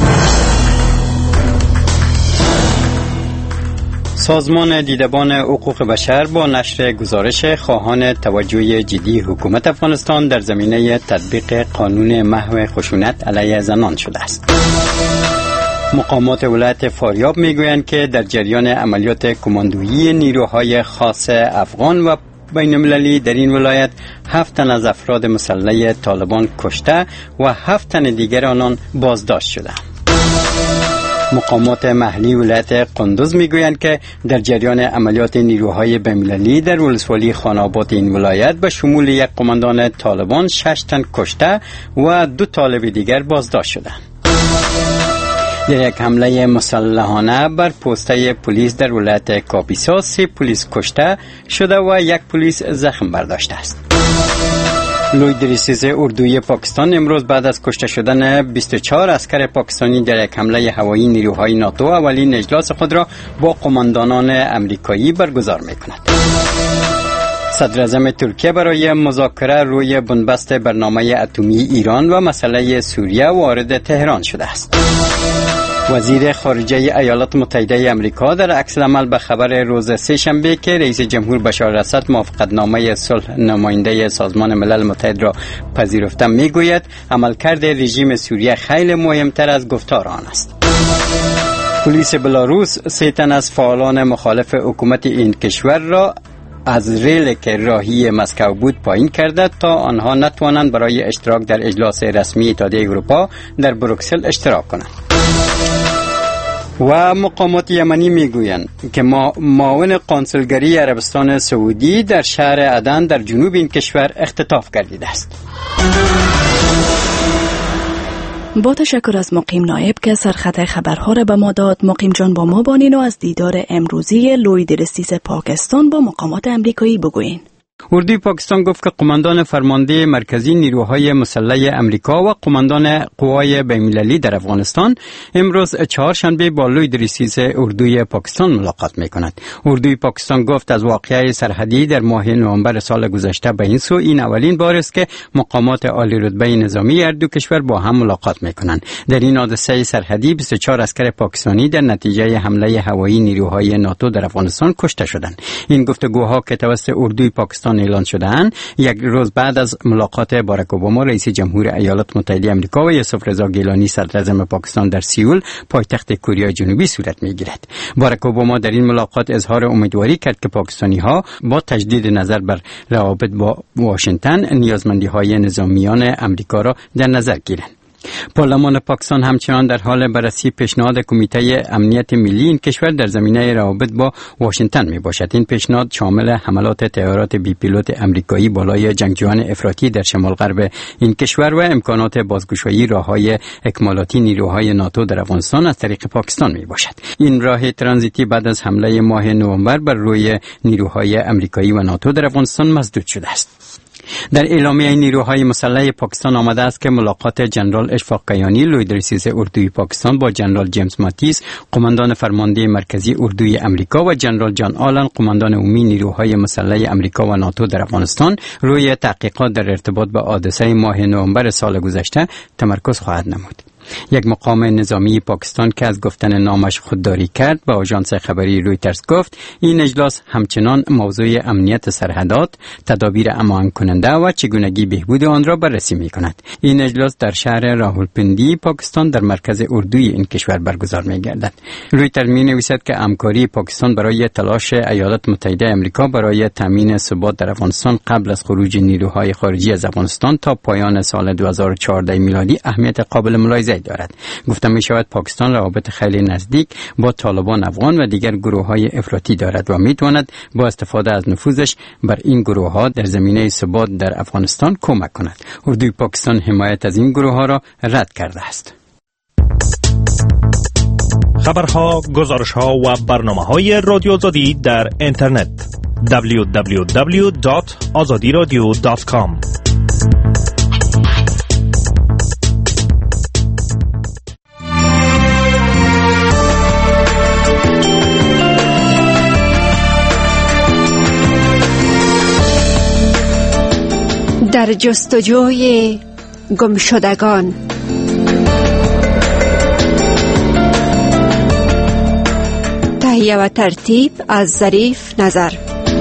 سازمان دیدبان حقوق بشر با نشر گزارش خواهان توجه جدی حکومت افغانستان در زمینه تطبیق قانون محو خشونت علیه زنان شده است. مقامات ولایت فاریاب میگویند که در جریان عملیات کماندویی نیروهای خاص افغان و بین المللی در این ولایت 7 تن از افراد مسلح طالبان کشته و 7 تن دیگر آنان بازداشت شده. مقامات محلی ولایت قندوز میگویند که در جریان عملیات نیروهای بین‌المللی در ولسوالی خاناباد این ولایت به شمول یک قماندان طالبان 6 تن کشته و 2 طالب دیگر بازداشت شدند. در یک حمله مسلحانه بر پوسته پلیس در ولایت کاپیسا 3 پلیس کشته شده و 1 پلیس زخم برداشته است. لوی دریسیز اردوی پاکستان امروز بعد از کشته شدن 24 عسکر پاکستانی در یک حمله هوایی نیروهای ناتو اولین اجلاس خود را با قماندانان امریکایی برگزار می‌کند. صدر اعظم ترکیه برای مذاکره روی بنبست برنامه اتمی ایران و مسئله سوریه وارد تهران شده است. وزیر خارجه ایالات متحده امریکا در عکس العمل به خبر روز سه‌شنبه که رئیس جمهور بشار الاسد موافقتنامه صلح نماینده سازمان ملل متحد را پذیرفته میگوید عملکرد رژیم سوریه خیلی مهمتر از گفتار آن است. پلیس بلاروس 3 تن از فعالان مخالف حکومت این کشور را از ریل که راهی مسکو بود پایین کرده تا آنها نتوانند برای اشتراک در اجلاس رسمی اتحادیه اروپا در بروکسل اشتراک کنند. و مقامات یمنی میگویند که معاون قنصلگری عربستان سعودی در شهر عدن در جنوب این کشور اختطاف گردیده است. با تشکر از مقیم نایب که سرخط خبرها را به ما داد. مقیم جان با ما بانین و از دیدار امروزی لوی درستیز پاکستان با مقامات امریکایی بگوین. اردوی پاکستان گفت که قماندان فرمانده مرکزی نیروهای مسلح امریکا و قماندان قوای بین‌المللی در افغانستان امروز چهارشنبه با لوی دریسیز اردوی پاکستان ملاقات می‌کند. اردوی پاکستان گفت از واقعه سرحدی در ماه نوامبر سال گذشته به این سو این اولین بار است که مقامات عالی رتبه نظامی هر دو کشور با هم ملاقات می‌کنند. در این حادثه سرحدی 24 عسکر پاکستانی در نتیجه حمله هوایی نیروهای ناتو در افغانستان کشته شدند. این گفتگوها که توسط اردوی پاکستان اعلان شده‌اند یک روز بعد از ملاقات باراک اوباما رئیس جمهور ایالات متحده آمریکا و یوسف رضا گیلانی صدر اعظم پاکستان در سئول پایتخت کره جنوبی صورت می‌گیرد. باراک اوباما در این ملاقات اظهار امیدواری کرد که پاکستانی‌ها با تجدید نظر بر روابط با واشنگتن نیازمندی‌های نظامیان آمریکا را در نظر گیرند. پارلمان پاکستان همچنان در حال بررسی پیشنهاد کمیته امنیت ملی این کشور در زمینه روابط با واشنگتن می باشد. این پیشنهاد شامل حملات طیارات بی پیلوت امریکایی بالای جنگجویان افراطی در شمال غرب این کشور و امکانات بازگشایی راههای اکمالاتی نیروهای ناتو در افغانستان از طریق پاکستان می باشد. این راه ترانزیتی بعد از حمله ماه نوامبر بر روی نیروهای امریکایی و ناتو در افغانستان مسدود شده است. در اعلامیه نیروهای مسلح پاکستان آمده است که ملاقات جنرال اشفاق کیانی لوی درسیز اردوی پاکستان با جنرال جیمز ماتیس قماندان فرمانده مرکزی اردوی امریکا و جنرال جان آلن قماندان عمومی نیروهای مسلح امریکا و ناتو در افغانستان روی تحقیقات در ارتباط با حادثه ماه نوامبر سال گذشته تمرکز خواهد نمود. یک مقام نظامی پاکستان که از گفتن نامش خودداری کرد به آژانس خبری رویترز گفت این اجلاس همچنان موضوع امنیت سرحدات، تدابیر امان کننده و چگونگی بهبود آن را بررسی می کند. این اجلاس در شهر راولپندی پاکستان در مرکز اردوی این کشور برگزار می گردد. رویترز می نویسد که همکاری پاکستان برای تلاش ایالات متحده آمریکا برای تامین ثبات در افغانستان قبل از خروج نیروهای خارجی از افغانستان تا پایان سال 2014 میلادی اهمیت قابل ملاحظه دارد. گفته می شود پاکستان روابط خیلی نزدیک با طالبان افغان و دیگر گروه‌های افراطی دارد و می تواند با استفاده از نفوذش بر این گروه‌ها در زمینه ثبات در افغانستان کمک کند. اردوی پاکستان حمایت از این گروه‌ها را رد کرده است. خبرها، گزارش‌ها و برنامه‌های رادیو آزادی در اینترنت www.azadiradio.com. در جستجوی گمشدگان. تهیه و ترتیب از ظریف نظر.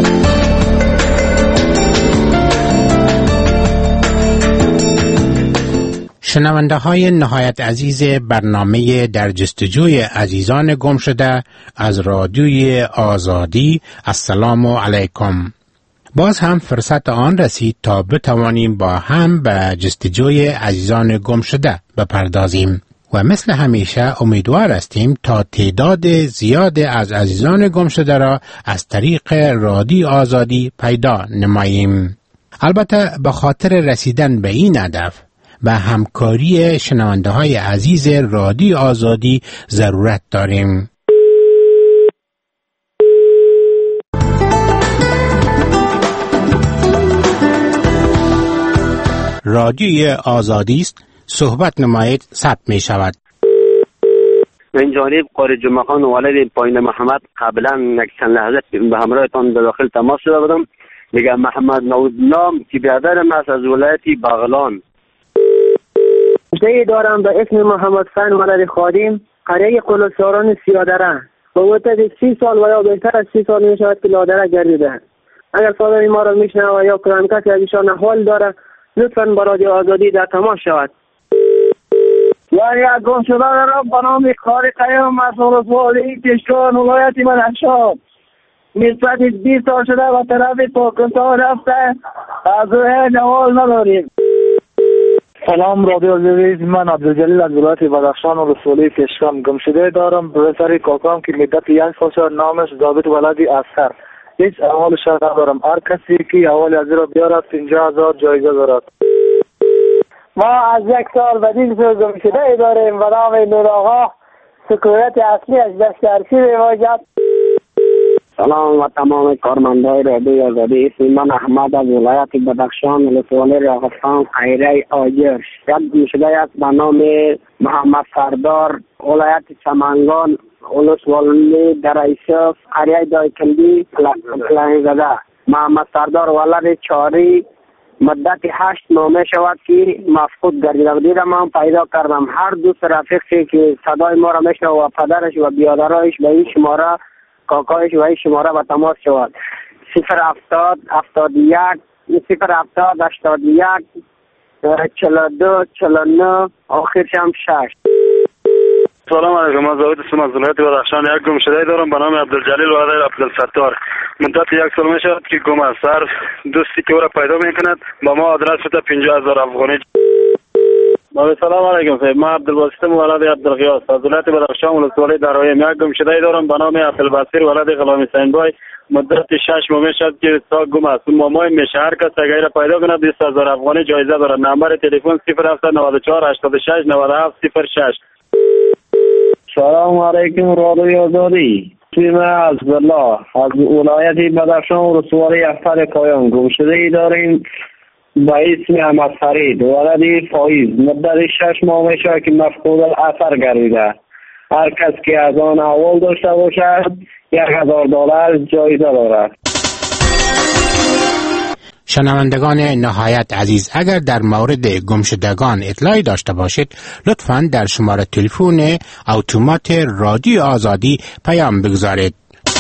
شنونده های نهایت عزیز برنامه در جستجوی عزیزان گم شده از رادیوی آزادی، السلام علیکم. باز هم فرصت آن رسید تا بتوانیم با هم به جستجوی عزیزان گم شده بپردازیم و مثل همیشه امیدوار هستیم تا تعداد زیاد از عزیزان گم شده را از طریق رادیو آزادی پیدا نماییم. البته به خاطر رسیدن به این هدف و همکاری شنونده های عزیز رادیو آزادی ضرورت داریم. رادیوی آزادی است، صحبت نمایید، ثبت می شود. من جانب قاری جمعه خان والد پایین محمد قبلا یک چند لحظه به همراهتان به داخل تماس شده بودم. میگم محمد نوزلام که برادرم است از ولایت بغلان. مشتری دارم به اسم محمد فن ولد خادم، قریه قلوساران سیادره. با مدت 30 سال و یا بهتر از 30 سال می شود که لادره گردیده. اگر صدای ما را میشنوه یا کدام کسی از ایشان احوال داره لطفاً با رادیو آزادی در تماس شود. یک گم شده دارم به نام قاری قیوم از ولسوالی کشور ولایت بدخشان. نسبت 20 سال شده و طرف پاکستان رفته، از او احوال نداریم. سلام رادیو آزادی، من عبدالجلیل از ولایت بدخشان ولسوالی کشور گم شده دارم. به سر کاکام که مدت 1 سال شد، نامش ضابط ولدی اصغر. هیچ احوالش ندارم. هر کسی که احوال از را بیارد 50,000 جایزه دارد. ما از 1 سال بدین سو گم شده داریم و نام نور آقا سکویت اصلی از دست ارشیو واجد. سلام و تمام کارمندای رادیو آزادی، اسم من احمد از ولایت بدخشان ولسوالی راغستان قیره آجر. یک گم شده است به نام محمد سردار ولایت سمنگان ولسوالی در ایسف قریه دایکندی پلنگ زده. محمد سردار ولد چاری مدت 8 ماه می شود که مفقود گردیده. دیدم من پیدا کردم هر دو رفیقی که صدای ما را میشنه و پدرش و بیادرایش به این شماره، کاکایش و این شماره به تماس شود. 070 71 070 81 42 49 آخرش هم 6. سلام علیکم، من زاوید اسم از ولایت بدخشان. یک گم شده دارم به نام عبدالجلیل ولد عبدالستار. مدت 1 سال می شود که گم است. هر دوستی که او را پیدا می کند با ما آدرس بده 50,000 افغانی. سلام علیکم صاحب، من عبدالباسط ولد عبدالغیاث از ولایت بدخشان ولسوالی درایم. یک گم شده دارم به نام عبدالبصیر ولد غلام حسین بای. مدت 6 ماه می شود که تا گم است. مامای میشه هر کس اگر را پیدا کند 20,000 افغانی جایزه دارد. نمبر تلفن 0794 86 97 06. سلام علیکم رادیو آزادی، اسم از الله از ولایت بدخشان ولسوالی افتر کایان. گم شده ای داریم با اسم احمد فرید ولد فایز. مدت 6 ماه می شود که مفقود الاثر گردیده. هر کس که از آن احوال داشته باشد $1,000 جایزه دارد. شنوندگان نهایت عزیز، اگر در مورد گمشدگان اطلاعی داشته باشید لطفاً در شماره تلفن اتومات رادیو آزادی پیام بگذارید.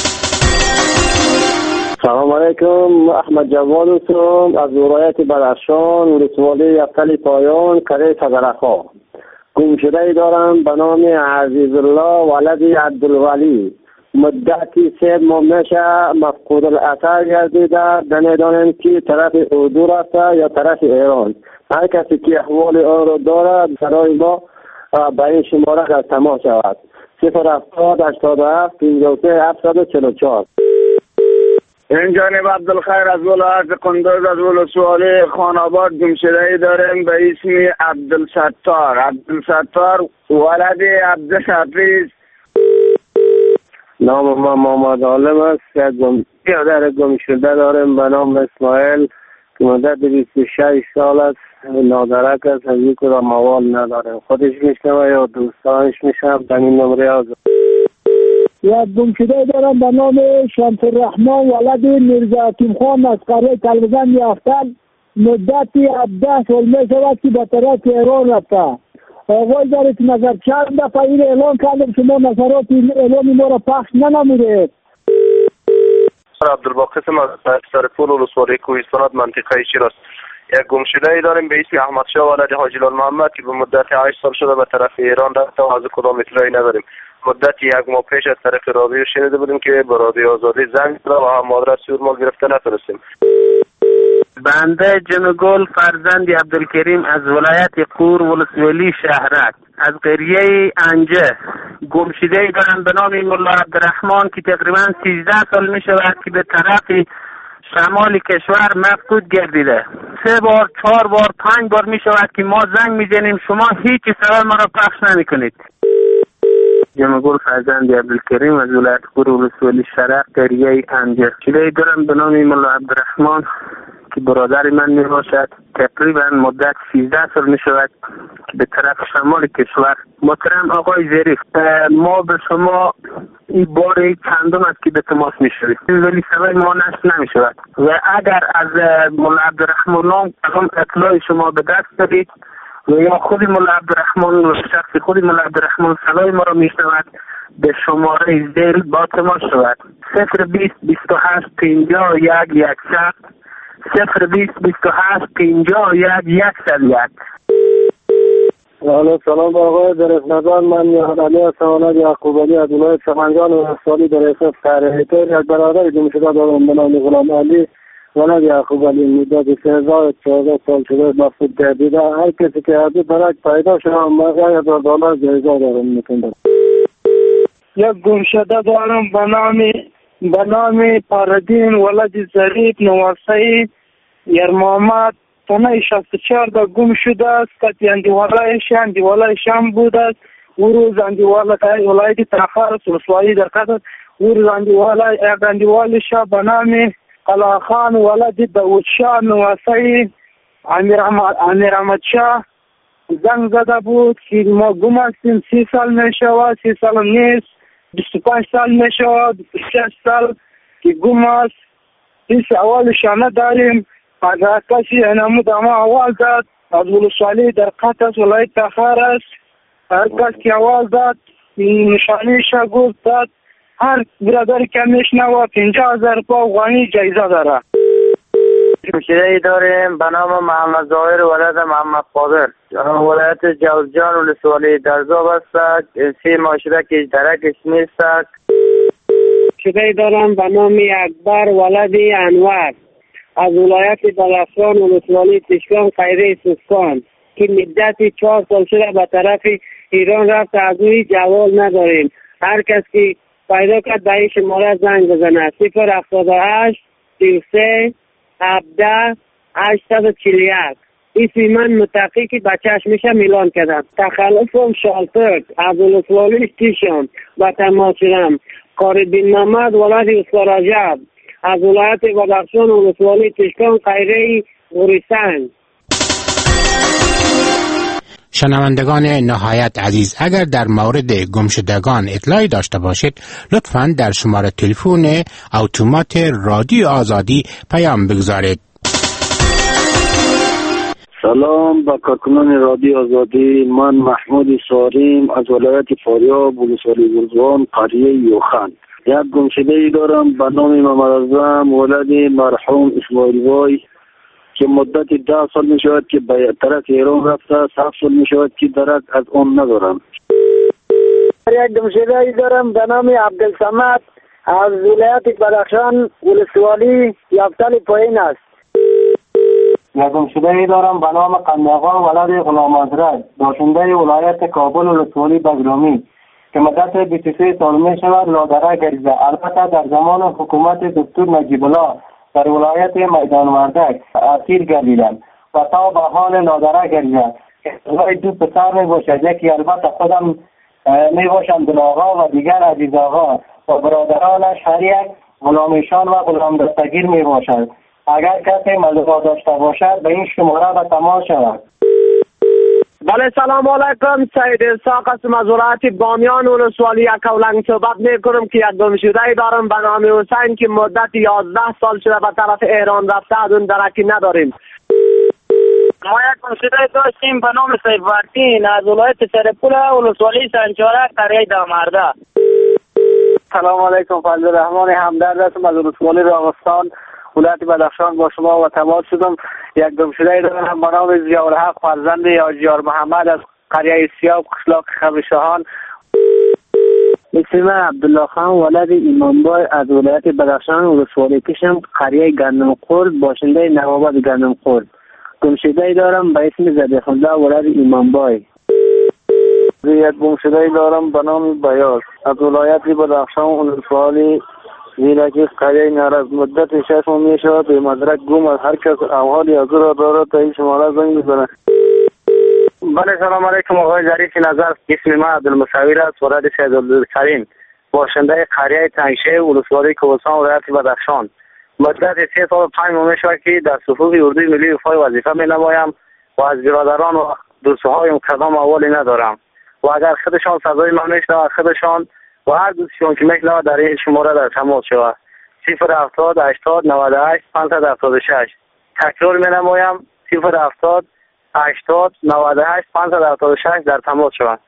سلام علیکم، احمد جواد هستم از ولایت بدخشان، ولسوالی افتل پایان، قریه فقرخا. گمشده دارم به نام عزیز الله ولد عبدالولی. مدتی 3 ماه میشه مفقود الاثر گردیده، نمیدانم که طرف اردو رفته یا طرف ایران. هر کسی که احوال آن را دارد برای ما به این شماره در تماس شود. 070 87 53 744. این جانب عبدالخیر از ولایت قندوز از ولسوالی خاناباد گمشده‌ای داریم به اسم عبدالستار ولد عبدالحفیظ. نام ما محمد عالم است. یک گمشده داریم به نام اسماعیل که مدت 26 سال است، نادرک است، از یک را موال نداریم. خودش میشنوه یا دوستانش میشنوه به این نمره آزاد. یک گمشده دارم به نام شمس الرحمن ولد میرزا حکیم خان از قریه تلویزیون یافتن. مدتی 17 سال می شود که به طرف ایران رفته. آقای داره که نظر چند دفعه این اعلان کردم شما نظرات این اعلان ما را پخش ننمودید. عبدالباقی هستم از سرپول ولسوالی کوهستان منطقه شیراز. یک گمشده‌ای داریم به اسم احمد شاه ولد حاجی لال محمد که به مدت 8 سال شده به طرف ایران رفته و از کدام اطلاعی نداریم. مدتی 1 ماه پیش از طرف رادیو شنیده بودیم که به رادیو آزادی زنگ زده و هم آدرس ما گرفته نتونستیم. بنده جمگل فرزند عبدالکریم از ولایت قور ولسوالی شهرک از قریه انجه گمشده‌ای دارم به نام مولا عبدالرحمن که تقریبا 13 سال می شود که به طرف شمال کشور مفقود گردیده. 3 بار 4 بار 5 بار می شود که ما زنگ می زنیم شما هیچ سبب ما را پخش نمی کنید. جمگل فرزند عبدالکریم از ولایت قور ولسوالی شهرک قریه انجه گمشده‌ای دارم به نام مولا عبدالرحمن که برادر من می باشد. تقریبا مدت 13 سال می شود که به طرف شمال کشور. محترم آقای ظریف، ما به شما این بار چندم است که به تماس می شوید ولی سبب ما نشت نمی شود و اگر از مولا عبدالرحمن اطلاع شما به دست دارید و یا خود مولا عبدالرحمن و شخص خود مولا عبدالرحمن صدای ما را می شود به شماره زیر با تماس شود 020 28 51 100 020 28 51 101. سلام آقای درخنگان، من علی حسن یعقوب علی از ولایت سمنگان و سالی در اساس تحریتر یک برادر گمشده دارم به نام غلام علی ولد یعقوب علی. مدت 14 سال شده مفقود گردیده. هر کسی که عبی برک پیدا شده $1000 جایزه دارم میتونم. یک گمشده دارم به نام پاردین ولد ظریف نواسایی یرمامد تنه 64 گم شده است که اندیوالای شام بود است. او روز اندیوالای ولایت تاخر سلسوالی در قدر او روز اندیوال شاه به نام قلاخان ولد داود شاه نواسایی امیر احمد شاه زنگ زده بود که ما گم هستیم. 30 سال می شود، 30 سال نیست، 25 سال می شود، 26 سال که گم است. این اولش نداریم. اگر کسی نمود اما اول داد از ولسوالی در قطع از ولایت تاخر است. هر کس که اول داد نشانیش گفت داد. هر برادری که میشنوه 50,000 افغانی جایزه داره. گمشده‌ای داریم به نام محمد ظاهر ولد محمد قادر ولایت جوزجان ولسوالی درزاب است. 3 ماه شده که درکش نیست. گمشده‌ای دارم به نام اکبر ولد انور از ولایت بدخشان ولسوالی تشکان خیره سوستان که مدت 4 سال شده به طرف ایران رفت. از اوی جواب نداریم. هر کس که پیدا کرد به این شماره زنگ بزنه 078 33 17 841. اسم من متقی که بچهش میشه میلان کردم. تخلفم شالتر از ولسوالی استیشن و تماس شدم. قاردین محمد ولد اسفراجب از ولایت بدخشان ولسوالی تشکان خیره غوریسنگ. شنوندگان نهایت عزیز، اگر در مورد گمشدگان اطلاعی داشته باشید لطفاً در شماره تلفن اتومات رادیو آزادی پیام بگذارید. سلام به کارکنان رادیو آزادی. من محمود ساریم از ولایت فاریاب ولسوالی گرزوان قریه یوخان. یک گمشده ای دارم به نام محمد اعظم ولد مرحوم اسماعیل وای که مدت 10 سال می شود که به طرف ایران رفته. 7 سال می شود که درک از آن ندارم. یک گمشده ای دارم به نام عبدالصمد از ولایت بدخشان ولسوالی یفتل پایین است. یک گمشده ای دارم به نام قنداقا ولد غلام حضرت باشنده ولایت کابل ولسوالی بگرامی که مدت 23 سال می شود لادره گریزه. البته در زمان حکومت دکتر نجیب الله در ولایت میدان وردک اسیر گردیدم و تا به حال لادره گریزه. دو پسر می باشد، یکی البته خودم می باشم دل آقا و دیگر عزیز آقا و برادرانش هر یک غلامیشان و غلام دستگیر می باشد. اگر کسی ملوها داشته باشد به این شماره به تماس شود. بله سلام علیکم. سید اسحاق هستم از ولایت بامیان ولسوالی کولنگ صحبت میکنم که یک گمشده ای دارم به نام حسین که مدت 11 سال شده به طرف ایران رفته از اون درکی نداریم. ما یک گمشده داشتیم به نام سیفوردین از ولایت سرپول ولسوالی سنجارک قریه دامرده. سلام علیکم. فضل رحمان همدرد هستم از ولسوالی راغستان ولایت بدخشان با شما و تماس شدم. یک گمشده ای دارم به نام ضیاءالحق فرزند حاجیار محمد از قریه سیاب قشلاق خبرشاهان. اسم عبدالله خان ولد ایمانبای از ولایت بدخشان ولسوالی کشم قریه گندم خورد باشنده نواباد گندم خورد. گمشده ای دارم به اسم زدیخالله ولد ایمانبای. یک گمشده ای دارم به نام بیاض از ولایت بدخشان ولسوالی زیرکی قریه نرز. مدت 6 ماه می شود به مدرک گم از هر کس احوالی از را دارد تا این شماره زنگ بزنه. بله سلام علیکم آقای ظریف نظر. اسم من عبدالمصور است ولد سیدالدولکریم باشنده قریه تنگشه ولسوالی کوهستان ولایت بدخشان. مدت 3 سال و 5 ماه می شود که در صفوف اردوی ملی وفای وظیفه می نمایم و از برادران و دوستهای مقدم احوالی ندارم و اگر خودشان صدای من میشنوند خودشان و هر دوستشون که میشنوند در این شماره در تماس شود 070 80 98 576. تکرار می نمایم 070 80 98 576 در تماس شود.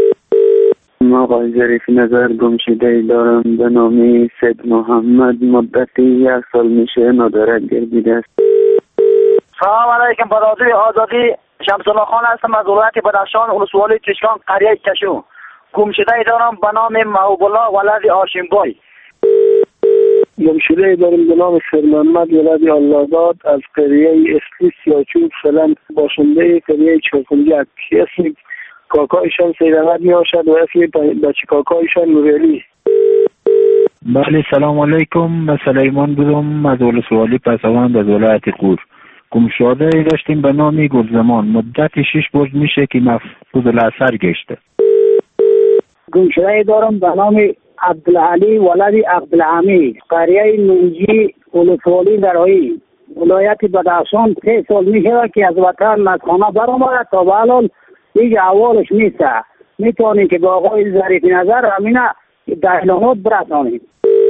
ما آقای ظریف نظر گمشده ای دارم به نام سید محمد مدت 1 سال میشه نادرک گردیده است. سلام علیکم. برادری آزادی شمس‌الله خان هستم از ولایت بدخشان ولسوالی چشکان قریه کشو. گمشده ای دارم به نام محبوب الله ولد هاشمبای. گمشده ای دارم به نام شیرمحمد ولد الله‌داد از قریه اسلی سیاچوب فلان باشنده قریه چوکنجک. اسم کاکایشان سید احمد می باشد و اسم بچه کاکایشان نوریلی. بله سلام علیکم. من سلیمان بودم از ولسوالی پسوند از ولایت قور. گمشده ای داشتیم به نام گلزمان. مدت 6 روز میشه که مفقود الاثر گشته. گمشده ای دارم به نام عبدالعلی ولد عبدالحمید قریه نونجی ولسوالی درایی ولایت بدخشان. 3 سال می شود که از وطن از خانه برآمده تا به الان هیچ احوالش نیست. میتونید که با آقای ظریف نظر همینه اعلانات برسانید.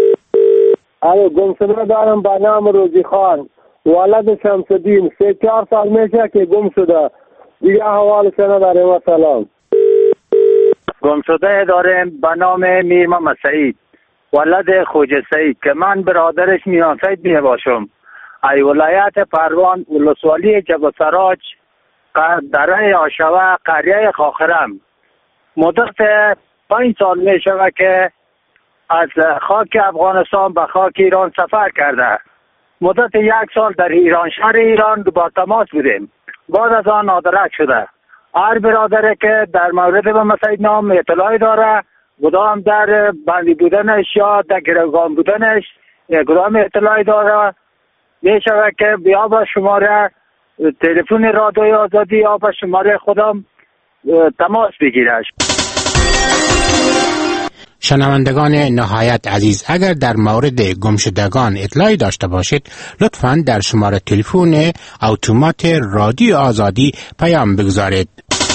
گمشده دارم به نام روزی خان ولد شمس‌الدین. 3-4 سال میشه که گم شده. دیگه احوالش نداره. و سلام. گمشده داریم به نام میر محمد سعید ولد خوجه سعید که من برادرش میان سعید می باشم. ای ولایت پروان ولسوالی جبل سراج دره آشوه قریه خاخرم. مدت 5 سال می شود که از خاک افغانستان به خاک ایران سفر کرده. مدت 1 سال در ایران شهر ایران با تماس بودیم. بعد از آن نادرک شده. هر برادره که در مورد به مسعود نام اطلاعی داره کدام در بندی بودنش یا در گروگان بودنش کدام اطلاعی داره می شود که بیا با شماره تلفن رادیوی آزادی یا با شماره خودم تماس بگیرش. شنوندگان نهایت عزیز اگر در مورد گمشدگان اطلاعی داشته باشید لطفاً در شماره تلفن اتومات رادیو آزادی پیام بگذارید.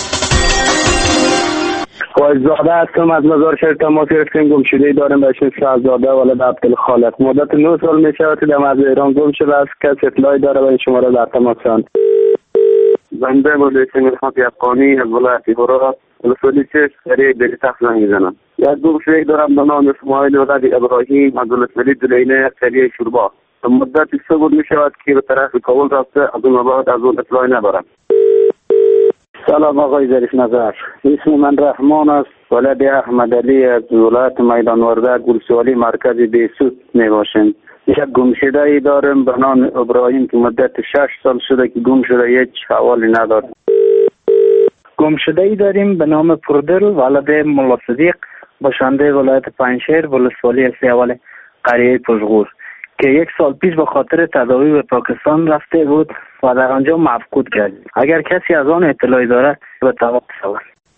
خواهزاده هستم از مزار شهر تماس گرفتیم. گمشده‌ای دارم به اسم شهزاده ولد عبدالخالق. مدت 9 سال می شود که در مرز ایران گم شده است. کسی اطلاعی داره به این شماره در تماس شوند. بنده مولوی مرحمت افغانی از ولایت هرات ولسوالی چشم قریه دری تخت زنگ میزنم. یک گمشده دارم به نام اسماعیل ولد ابراهیم از ولسوالی دلینه قریه شوربا. مدت 3 روز می شود که به طرف کابل رفته، از اون بعد از اون اطلاعی ندارم. سلام آقای ظریف نظر، اسم من رحمان است، ولد احمد علی از ولایت میدان وردک ولسوالی مرکز بیسوت می باشم. یک گمشده ای دارم به نام ابراهیم که مدت 6 سال شده که گم شده، هیچ حوالی ندارد. گمشده ای داریم به نام پردل ولد ملا صدیق باشنده ولایت پنجشیر ولسوالی سیاوله قریه پشغور که 1 سال پیش به خاطر تداوی به پاکستان رفته بود و در آنجا مفقود کرد. اگر کسی از آن اطلاعی دارد به تماس شود.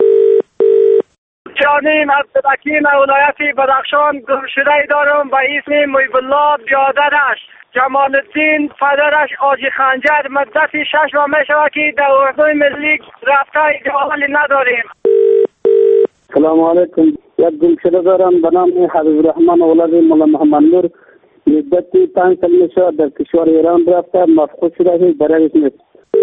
جانیم از بدکین ولایت بدخشان گمشده ای دارم به اسم محب الله بیادرش جمال الدین پدرش آجی خنجر. مدت 6 ماه می شود که در اردوی ملی رفته حوالی نداریم. سلام علیکم. یک گمشده دارم به نام حبیب الرحمن ولد مولا محمد نور. مدت 5 سال می شود در کشور ایران رفته، مفقود شده، هیچ برایش نیست.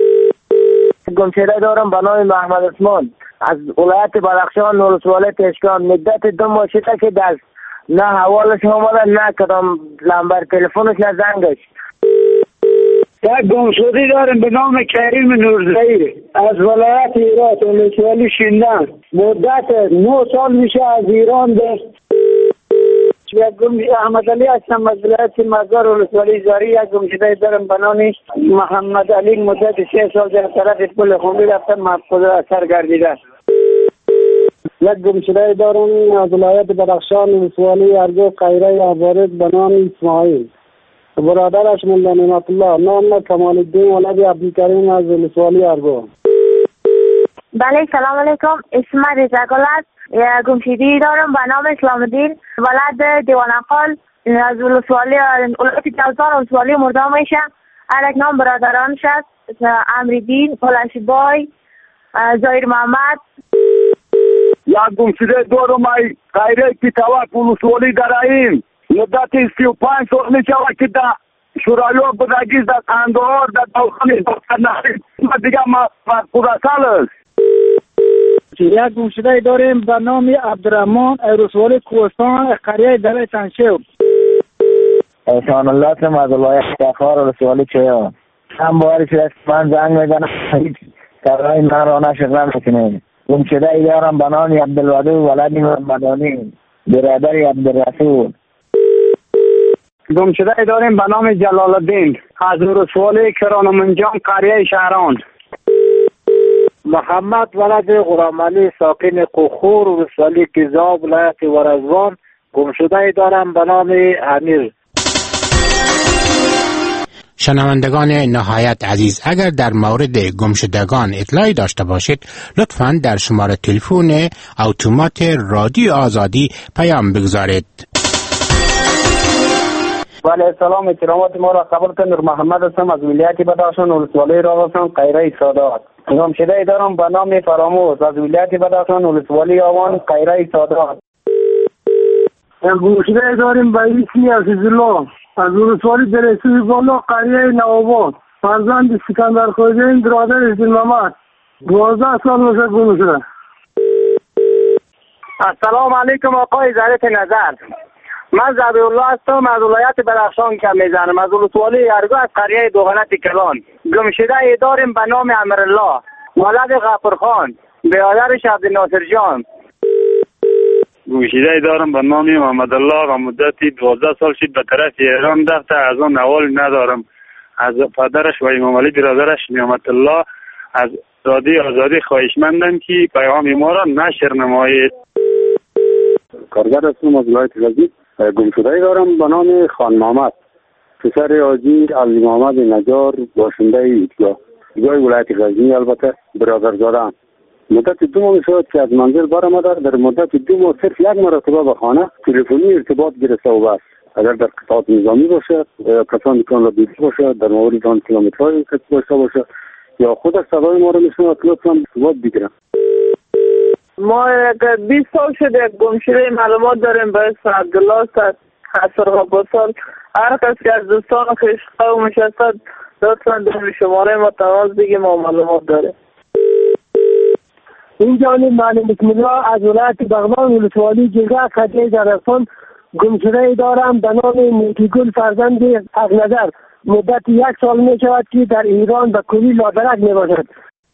گمشده دارم به نام محمد عثمان از ولایت بدخشان ولسوالی پشکان. مدت 2 ماه شده که در نه حوالش آمده نه کدام لمبر تلفنش نه زنگش. یک گمشده دارم به نام کریم نورزایی از ولایت هرات ولسوالی شیندن. مدت 9 سال میشه از ایران دست. یک گمشده احمد علی هستم از ولایت مزار ولسوالی زاری. یک گمشده دارم به نام محمد علی مدت 6 سال در طرف پل خونی رفتن مفقود اثر گردیده. یک گمشده دارم از ولایت بدخشان ولسوالی ارگو قیره عبارت به نام اسماعیل. برادرش مولا نعمت الله نام کمال الدین ولد عبدالکریم از ولسوالی ارگو. بله سلام علیکم، اسم رضا گل است. گمشده‌ای دارم به نام اسلام الدین ولد دیوانقال از ولسوالی ولایت جوزان ولسوالی مردان میشه. الک نام برادرانش است امریدین، پلشبای، زایر محمد. یک گمشده دارم ای غیره پیتاوک ولسوالی درائیم. مدت 35 سال می شود که در شورایو بزرگیز در قندهار در داخل دکتر نحیم دیگه مفقود اصل است. یک گمشده داریم به نام عبدالرحمن ولسوالی کوهستان قریه دره تنشیو. احسان الله سم از ولایت تخار ولسوالی چیان. هم باری شده من زنگ میزنم هیچ کارهای من را نشغل میکنه. گمشده ای دارم به نام عبدالودود ولد مدانی برادر عبدالرسول. گمشده ای داریم به نام جلال الدین از ولسوالی کرانمنجان قریه شهران. محمد ولد غلامعلی ساکن قخور ولسوالی کیزاب ولایت ورزوان. گمشده ای دارم به نام امیر. شنوندگان نهایت عزیز، اگر در مورد گمشدگان اطلاعی داشته باشید لطفاً در شماره تلفن اتومات رادیو آزادی پیام بگذارید. بله سلام کرامات ما را قبول کنید. محمد هستم از ولایت بدخشان ولسوالی راغستان قیره سادات. گمشده ای دارم به نام فراموش از ولایت بدخشان ولسوالی آوان قیره سادات. گمشده ای داریم به اسم عزیزالله از ولسوالی درسوی بالا قریه نواباد فرزند سکندر خوجین برادر ازدین محمد. 12 سال میشه گم شده. السلام علیکم آقای ظریف نظر. من زبی الله هستم از ولایت بدخشان که میزنم از ولسوالی ارگو از قریه دوغنت کلان. گمشده ای داریم به نام امرالله ولد غفرخان برادرش عبدالناصر جان. گمشده ای دارم به نام محمد الله و مدتی 12 سال شد به طرف ایران رفته، از آن حوالی ندارم. از پدرش و امام علی برادرش نعمت الله از رادیو آزادی خواهشمندم که پیام ما را نشر نمایید. کارگر هستم از ولایت غزنی. گمشده ای دارم به نام خان محمد پسر حاجی علی محمد نجار باشنده ایتلا جای ولایت غزنی، البته برادرزاده. مدت 2 ماه شد که از منزل برآمده. در مدت 2 ماه صرف 1 مرتبه به خانه تلفنی ارتباط گرفته و بس. اگر در قطعات نظامی باشه یا کسان دکان را دیده باشه در مورد آن کیلومترهای که باشه یا خود صدای ما را میشنوه لطفاً ارتباط بگیرن. ما 20 سال شده گمشده معلومات داریم به اسم عبدالله است از سرغاباسان. هر کس که از دوستان خویش قومش هستد لطفا در شماره ما تماس بگیم ما معلومات داره. این جانب معلم بسم الله از ولایت بغلان ولسوالی جلگه قریه زرستان گمشده دارم به نام نیکیگل فرزند حق نظر. مدت 1 سال می شود که در ایران به کوری لادرک می باشد.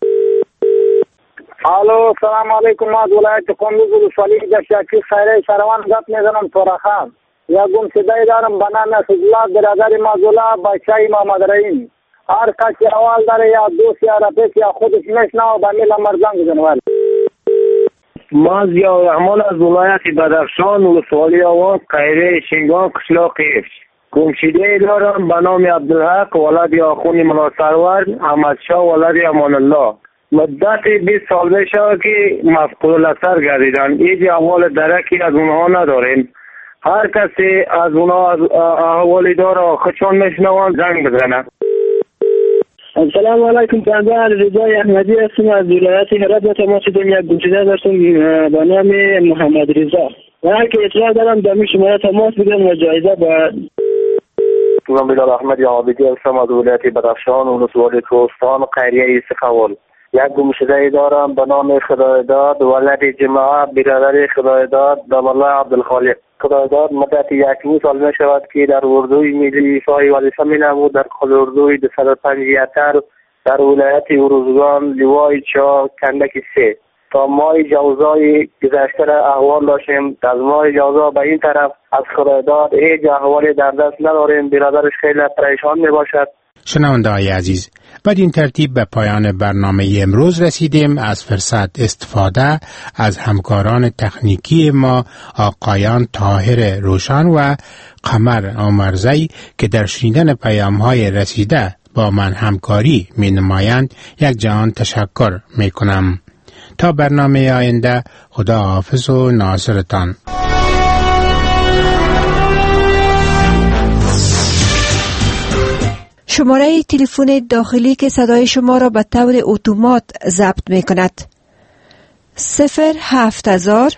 الو سلام علیکم. از ولایت کندوز ولسوالی در شکی خیره شروان گپ میزنم تورخان. یا گمشده دارم به نام اسدالله برادر مازولا بچه محمد رحیم. هر کسی اول داره یا دوست یا رفیق یا خودش میشنه و به میل مرزنگ جنوال. ما ضیاء الرحمن از ولایت بدخشان ولسوالی آواز خیره شنگان قشلاق قیفش. گمشده دارم به نام عبدالحق ولد آخون ملا سرور احمدشاه ولد امان الله. مدت 20 سال میشه که مفقود الاثر گردیدن. هیچ احوال درکی از اونها نداریم. هر کسی از اونها احوالی داره خودشان میشنوان زنگ بزنه. السلام علیکم. بنده رضای احمدی هستم از ولایت هرات و تماس دارم. یک گمشده داشتم به نام محمد رضا و هر که اطلاع دارم در شماره تماس بگم و جایزه با من بلال احمد عابدی هستم از ولایت بدخشان ولسوالی کوهستان قریه سخاول. یک گمشده دارم به نام خدایداد ولد جماعه برادر خدایداد دم عبدالخالق. خدایداد مدت 1 سال می شود که در اردوی ملی ایفای وظیفه می نمود. در خود اردوی 250 در ولایت اروزگان لیوای 4 کندک 3 تا ماه جوزای گذشته احوال داشتیم. از ماه جوزا به این طرف از خدایداد هیچ احوالی در دست نداریم. برادرش خیلی پریشان می باشد. شنونده های عزیز، بعد این ترتیب به پایان برنامه امروز رسیدیم. از فرصت استفاده از همکاران تکنیکی ما آقایان طاهر روشن و قمر آمرزی که در شنیدن پیام های رسیده با من همکاری می نمایند یک جهان تشکر می کنم. تا برنامه آینده، خدا حافظ و ناصرتان. شماره تلفن داخلی که صدای شما را به طور اتومات ضبط می کند 07000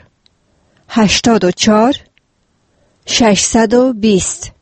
84 620.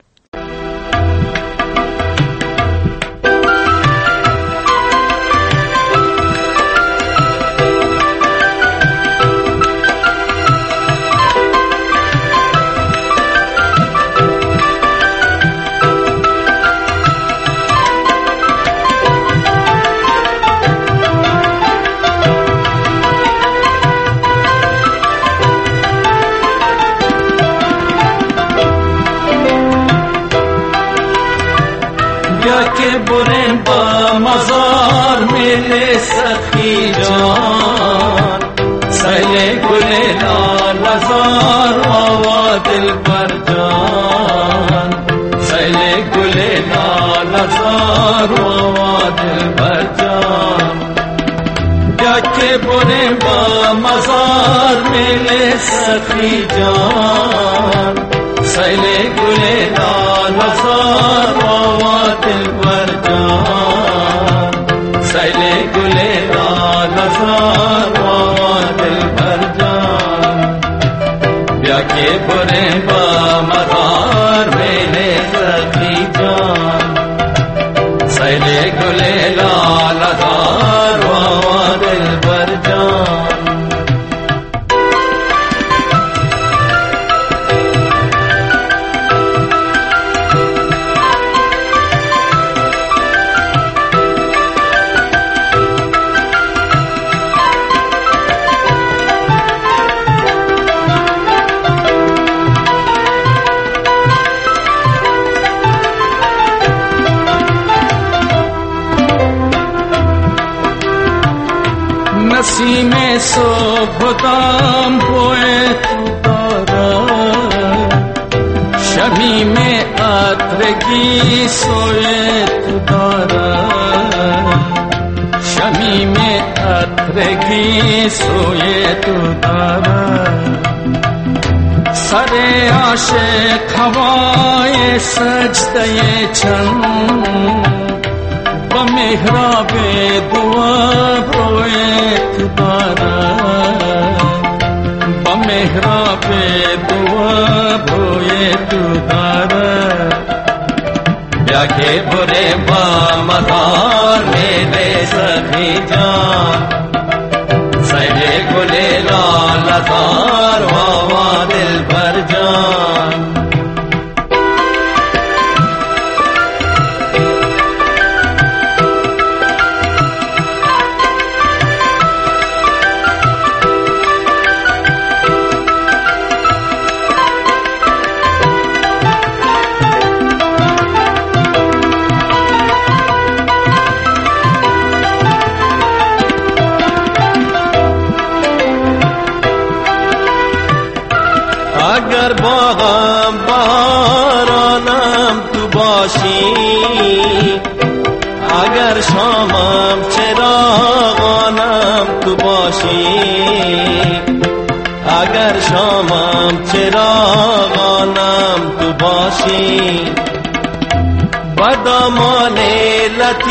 که بریم با مزار میل سخی جان سیل گل لالزار آوا دل بر جان سیل گل لالزار آوا دل بر جان یا که بریم با مزار میل سخی جان سیل گل لالزار آوا دل بر جان سیل گل لالزار آوا دل بر جان بیا که بره با مزار میل سخی جان سیل گل لالزار آوا دل بر جان نسیم صبح دام بوئے تو دارد شبی میں عطرگی سوئے تو دارد شبی میں عطرگی سوئے تو دارد سر عاشق ہوائے سجدے چند محراب دعا روئے تو دارد محراب دعا روئے تو دارد بیا که بره با مدار میره سخی جان سیل گل لالزار و دل بر جان اگر باغم بارانم تو باشی اگر شامم چراغانم تو باشی اگر شامم چراغانم تو باشی بدامان لطیف